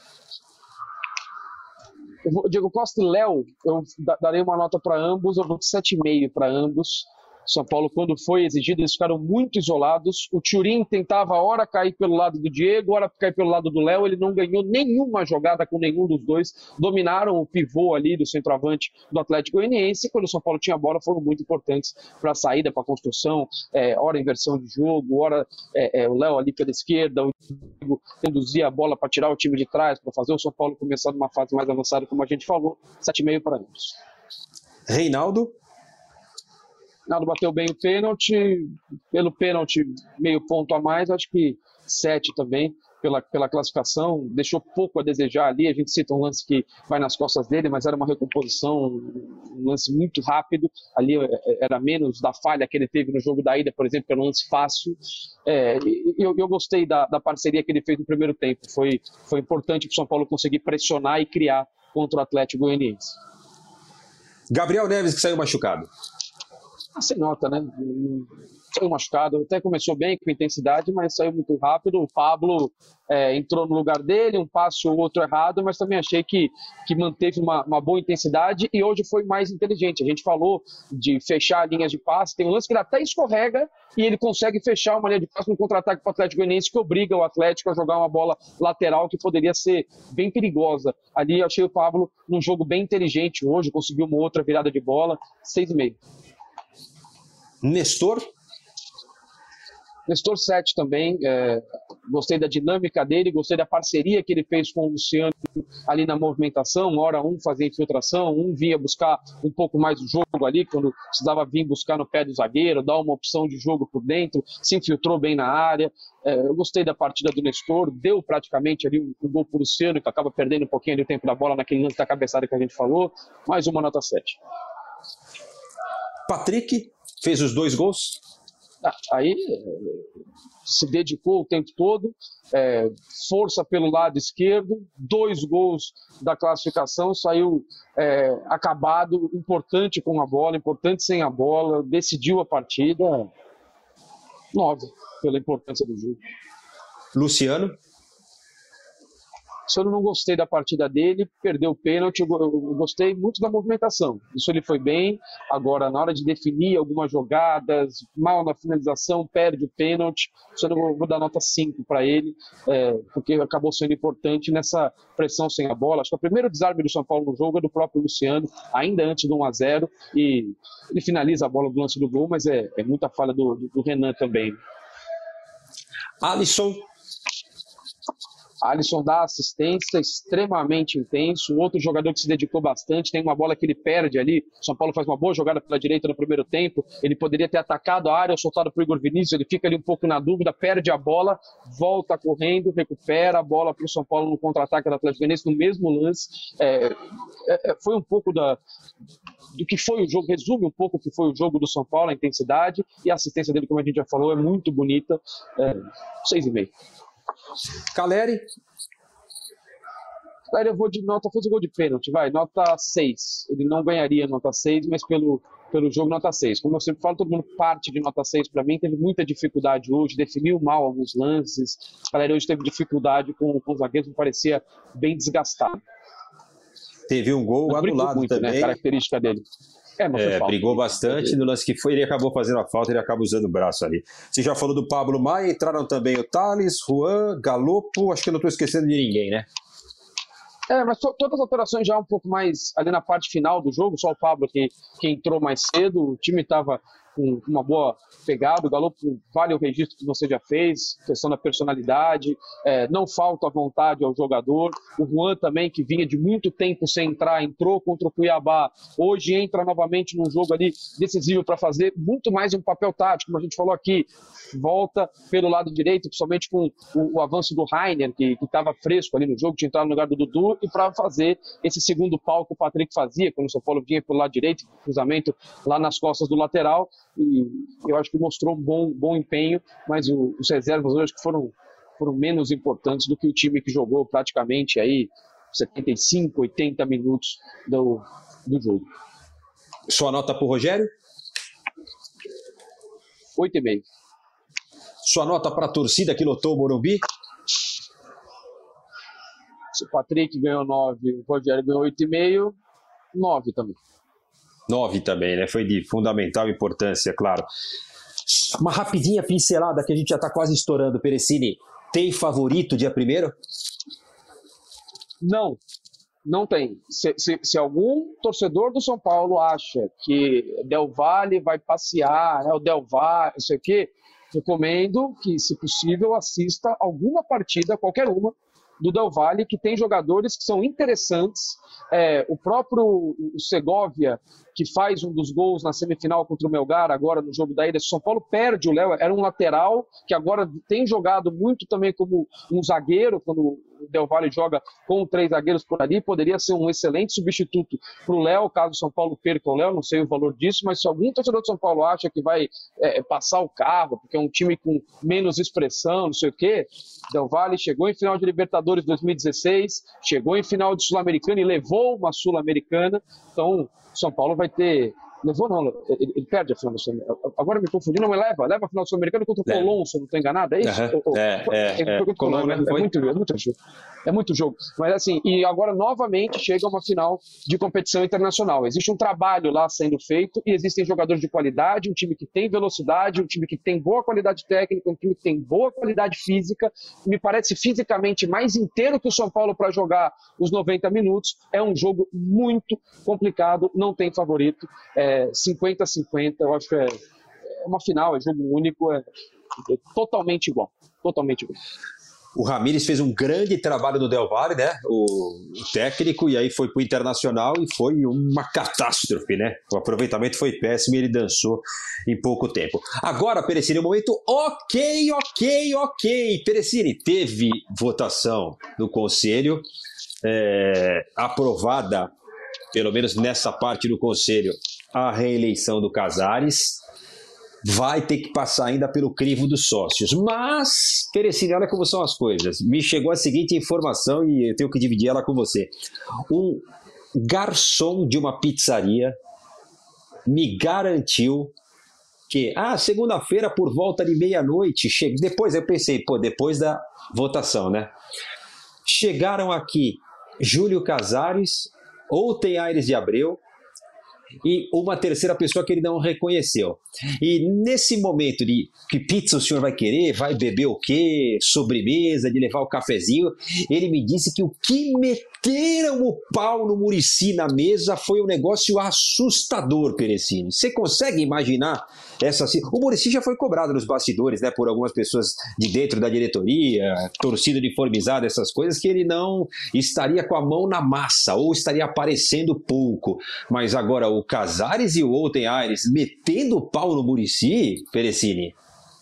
Diego Costa e Léo, eu darei uma nota para ambos, eu vou de sete vírgula cinco para ambos. São Paulo, quando foi exigido, eles ficaram muito isolados. O Thuram tentava, ora cair pelo lado do Diego, ora cair pelo lado do Léo. Ele não ganhou nenhuma jogada com nenhum dos dois. Dominaram o pivô ali do centroavante do Atlético Goianiense. Quando o São Paulo tinha bola, foram muito importantes para a saída, para a construção. É, ora inversão de jogo, ora é, é, o Léo ali pela esquerda, o Diego conduzia a bola para tirar o time de trás, para fazer o São Paulo começar numa fase mais avançada, como a gente falou. sete vírgula cinco para ambos. Reinaldo? Reinaldo bateu bem o pênalti, pelo pênalti meio ponto a mais, acho que sete também, pela, pela classificação, deixou pouco a desejar ali, a gente cita um lance que vai nas costas dele, mas era uma recomposição, um lance muito rápido, ali era menos da falha que ele teve no jogo da ida, por exemplo, que era um lance fácil, é, e eu, eu gostei da, da parceria que ele fez no primeiro tempo, foi, foi importante para o São Paulo conseguir pressionar e criar contra o Atlético Goianiense. Gabriel Neves, que saiu machucado. Ah, sem nota, né? Saiu machucado, até começou bem com intensidade, mas saiu muito rápido. O Pablo é, entrou no lugar dele, um passe ou outro errado, mas também achei que, que manteve uma, uma boa intensidade e hoje foi mais inteligente. A gente falou de fechar linhas de passe, tem um lance que ele até escorrega e ele consegue fechar uma linha de passe no contra-ataque para o Atlético Goianiense, que obriga o Atlético a jogar uma bola lateral que poderia ser bem perigosa. Ali eu achei o Pablo num jogo bem inteligente hoje, conseguiu uma outra virada de bola, seis e meio. Nestor? Nestor sete também, é, gostei da dinâmica dele, gostei da parceria que ele fez com o Luciano ali na movimentação, hora um fazia infiltração, um vinha buscar um pouco mais do jogo ali, quando precisava vir buscar no pé do zagueiro, dar uma opção de jogo por dentro, se infiltrou bem na área, é, eu gostei da partida do Nestor, deu praticamente ali um, um gol para o Luciano, que acaba perdendo um pouquinho ali o tempo da bola naquele lance da cabeçada que a gente falou, mais uma nota sete. Patrick fez os dois gols? Aí se dedicou o tempo todo, é, força pelo lado esquerdo, dois gols da classificação, saiu é, acabado, importante com a bola, importante sem a bola, decidiu a partida, nove, pela importância do jogo. Luciano? Eu não gostei da partida dele, perdeu o pênalti, eu gostei muito da movimentação, isso ele foi bem, agora na hora de definir algumas jogadas, mal na finalização, perde o pênalti, isso eu vou dar nota cinco para ele, é, porque acabou sendo importante nessa pressão sem a bola. Acho que o primeiro desarme do São Paulo no jogo é do próprio Luciano, ainda antes do um a zero, e ele finaliza a bola do lance do gol, mas é, é muita falha do, do Renan também. Alisson? Alisson dá assistência, extremamente intenso. Um outro jogador que se dedicou bastante, tem uma bola que ele perde ali. São Paulo faz uma boa jogada pela direita no primeiro tempo. Ele poderia ter atacado a área ou soltado para o Igor Vinícius. Ele fica ali um pouco na dúvida, perde a bola, volta correndo, recupera a bola para o São Paulo no contra-ataque do Atlético Goianiense no mesmo lance. É, é, foi um pouco da, do que foi o jogo, resume um pouco o que foi o jogo do São Paulo, a intensidade, e a assistência dele, como a gente já falou, é muito bonita. É, seis e meio. Caleri? Caleri, eu vou de nota, fez o gol de pênalti, vai, nota seis. Ele não ganharia nota seis, mas pelo, pelo jogo, nota seis. Como eu sempre falo, todo mundo parte de nota seis para mim. Teve muita dificuldade hoje, definiu mal alguns lances. Caleri hoje teve dificuldade com, com os zagueiros, me parecia bem desgastado. Teve um gol Mas anulado muito, também. Né, a característica dele. É, mas é, falta, brigou bastante no lance que foi, ele acabou fazendo a falta, ele acaba usando o braço ali. Você já falou do Pablo Maia, entraram também o Thales, Juan, Galopo, acho que eu não estou esquecendo de ninguém, né? É, mas to, todas as alterações já um pouco mais ali na parte final do jogo, só o Pablo que, que entrou mais cedo, o time estava com uma boa pegada, o Galopo vale o registro que você já fez, questão da personalidade, é, não falta vontade ao jogador, o Juan também, que vinha de muito tempo sem entrar, entrou contra o Cuiabá, hoje entra novamente num jogo ali decisivo para fazer muito mais um papel tático, como a gente falou aqui, volta pelo lado direito, principalmente com o, o avanço do Rainer, que estava fresco ali no jogo, tinha entrado no lugar do Dudu, e para fazer esse segundo pau que o Patrick fazia, quando o São Paulo vinha pelo lado direito, cruzamento lá nas costas do lateral, e eu acho que mostrou um bom, bom empenho, mas o, os reservas hoje que foram, foram menos importantes do que o time que jogou praticamente aí setenta e cinco, oitenta minutos do, do jogo. Sua nota para o Rogério? oito e meio. Sua nota para a torcida que lotou o Morumbi? Se o Patrick ganhou nove, o Rogério ganhou oito e meio, nove também. nove também, né? Foi de fundamental importância, claro. Uma rapidinha pincelada que a gente já está quase estourando, Perecini. Tem favorito dia primeiro? Não, não tem. Se, se, se algum torcedor do São Paulo acha que Del Valle vai passear, né, o Del Valle, não sei o quê, recomendo que, se possível, assista alguma partida, qualquer uma, do Del Valle, que tem jogadores que são interessantes. É, o próprio o Segovia, que faz um dos gols na semifinal contra o Melgar, agora no jogo da ida, São Paulo perde o Léo, era um lateral que agora tem jogado muito também como um zagueiro, quando o Del Valle joga com três zagueiros por ali, poderia ser um excelente substituto para o Léo, caso o São Paulo perca o Léo, não sei o valor disso, mas se algum torcedor do São Paulo acha que vai é, passar o carro, porque é um time com menos expressão, não sei o quê, Del Valle chegou em final de Libertadores dois mil e dezesseis, chegou em final de Sul-Americana e levou uma Sul-Americana, então São Paulo vai ter... Levou não, ele, ele perde a final da Sul-Americana. Agora me confundi, não, mas leva, leva a final da Sul-Americana contra o Colón, se eu não estou enganado, é isso? Uhum. É, é, é, é. é, Colón, é, é, muito, é muito jogo. É muito jogo. Mas assim, e agora novamente chega uma final de competição internacional. Existe um trabalho lá sendo feito e existem jogadores de qualidade, um time que tem velocidade, um time que tem boa qualidade técnica, um time que tem boa qualidade física. Me parece fisicamente mais inteiro que o São Paulo para jogar os noventa minutos. É um jogo muito complicado, não tem favorito. É cinquenta a cinquenta, eu acho que é, é uma final, é jogo único, é, é totalmente igual. Totalmente igual. O Ramires fez um grande trabalho no Del Valle, né? O técnico, e aí foi pro Internacional e foi uma catástrofe, né? O aproveitamento foi péssimo e ele dançou em pouco tempo. Agora, Perecini, o momento ok, ok, ok. Perecini, teve votação no Conselho, é, aprovada, pelo menos nessa parte do Conselho, a reeleição do Casares. Vai ter que passar ainda pelo crivo dos sócios. Mas, Perecini, olha como são as coisas. Me chegou a seguinte informação e eu tenho que dividir ela com você. Um garçom de uma pizzaria me garantiu que, ah, segunda-feira por volta de meia-noite, che... depois eu pensei, pô, depois da votação, né? Chegaram aqui Júlio Casares ou tem Aires de Abreu e uma terceira pessoa que ele não reconheceu. E nesse momento de que pizza o senhor vai querer, vai beber o quê, sobremesa, de levar o cafezinho, ele me disse que o que meteram o pau no Muricy na mesa foi um negócio assustador, Perecini. Você consegue imaginar essa... O Muricy já foi cobrado nos bastidores, né, por algumas pessoas de dentro da diretoria, torcida uniformizada, essas coisas, que ele não estaria com a mão na massa, ou estaria aparecendo pouco. Mas agora o Casares e o Outen Aires metendo o pau no Muricy, Perecini.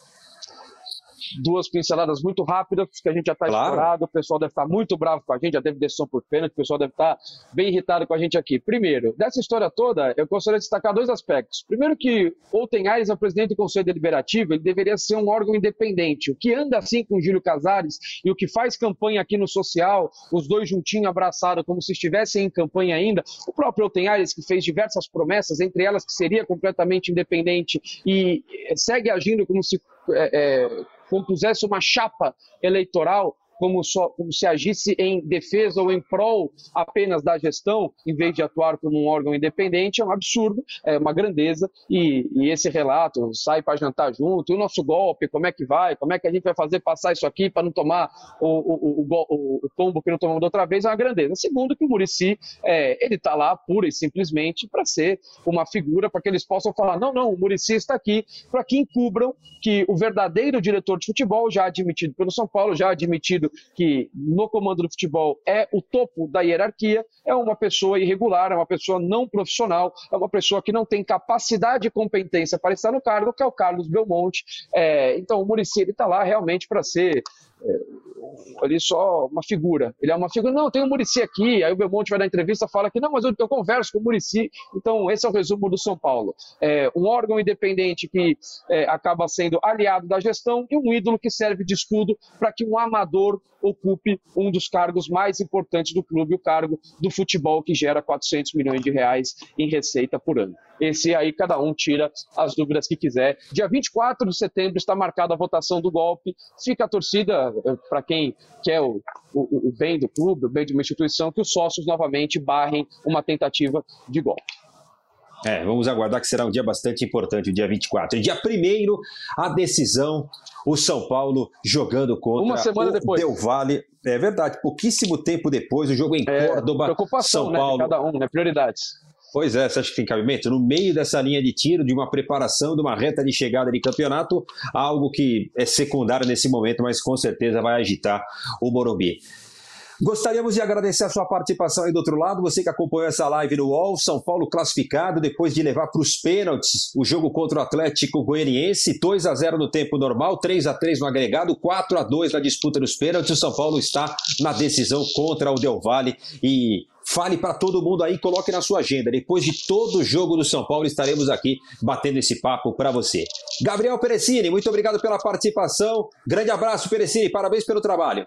Duas pinceladas muito rápidas, que a gente já está claro. estourado, o pessoal deve estar muito bravo com a gente, já teve decisão por pênalti, o pessoal deve estar bem irritado com a gente aqui. Primeiro, dessa história toda, eu gostaria de destacar dois aspectos. Primeiro que Outen Aires é o presidente do Conselho Deliberativo, ele deveria ser um órgão independente. O que anda assim com o Júlio Casares e o que faz campanha aqui no social, os dois juntinhos abraçados, como se estivessem em campanha ainda, o próprio Outen Aires, que fez diversas promessas, entre elas que seria completamente independente e segue agindo como se... É, é, compusesse uma chapa eleitoral, como, só, como se agisse em defesa ou em prol apenas da gestão, em vez de atuar como um órgão independente, é um absurdo, é uma grandeza, e, e esse relato, sai para jantar junto, e o nosso golpe, como é que vai, como é que a gente vai fazer passar isso aqui para não tomar o, o, o, o, o tombo que não tomamos da outra vez, é uma grandeza. Segundo, que o Muricy, é, ele está lá pura e simplesmente para ser uma figura, para que eles possam falar, não, não, o Muricy está aqui, para que encubram que o verdadeiro diretor de futebol, já admitido pelo São Paulo, já admitido que no comando do futebol é o topo da hierarquia, é uma pessoa irregular, é uma pessoa não profissional, é uma pessoa que não tem capacidade e competência para estar no cargo, que é o Carlos Belmonte. É, então o Muricy está lá realmente para ser... É, ali só uma figura, ele é uma figura, não, tem o Muricy aqui, aí o Belmonte vai dar entrevista, fala que não, mas eu, eu converso com o Muricy. Então esse é o resumo do São Paulo, é, um órgão independente que é, acaba sendo aliado da gestão e um ídolo que serve de escudo para que um amador ocupe um dos cargos mais importantes do clube, o cargo do futebol, que gera quatrocentos milhões de reais em receita por ano. Esse aí cada um tira as dúvidas que quiser. Dia vinte e quatro de setembro está marcada a votação do golpe. Fica a torcida, para quem quer o, o, o bem do clube, o bem de uma instituição, que os sócios novamente barrem uma tentativa de golpe. É, vamos aguardar que será um dia bastante importante, o dia vinte e quatro. E dia primeiro, a decisão, o São Paulo jogando contra uma semana o depois. Del Valle. É verdade, pouquíssimo tempo depois, o jogo em é, Córdoba, preocupação, São né, Paulo. Cada um, né? Prioridades. Pois é, você acha que tem cabimento? No meio dessa linha de tiro, de uma preparação, de uma reta de chegada de campeonato, algo que é secundário nesse momento, mas com certeza vai agitar o Morumbi. Gostaríamos de agradecer a sua participação aí do outro lado, você que acompanhou essa live no U O L, São Paulo classificado depois de levar para os pênaltis o jogo contra o Atlético Goianiense, dois a zero no tempo normal, três a três no agregado, quatro a dois na disputa dos pênaltis. O São Paulo está na decisão contra o Del Valle e fale para todo mundo aí, coloque na sua agenda. Depois de todo o jogo do São Paulo, estaremos aqui batendo esse papo para você. Gabriel Perecini, muito obrigado pela participação. Grande abraço, Perecini, parabéns pelo trabalho.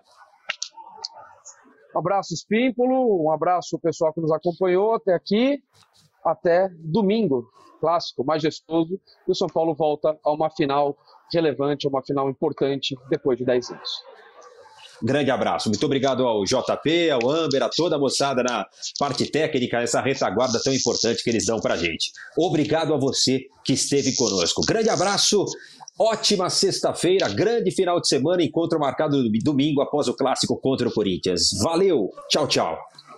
Um abraço, Espímpolo, um abraço ao pessoal que nos acompanhou até aqui, até domingo, clássico, majestoso, e o São Paulo volta a uma final relevante, a uma final importante depois de dez anos. Grande abraço, muito obrigado ao J P, ao Amber, a toda a moçada na parte técnica, essa retaguarda tão importante que eles dão pra gente. Obrigado a você que esteve conosco. Grande abraço. Ótima sexta-feira, grande final de semana, encontro marcado domingo após o clássico contra o Corinthians. Valeu, tchau, tchau.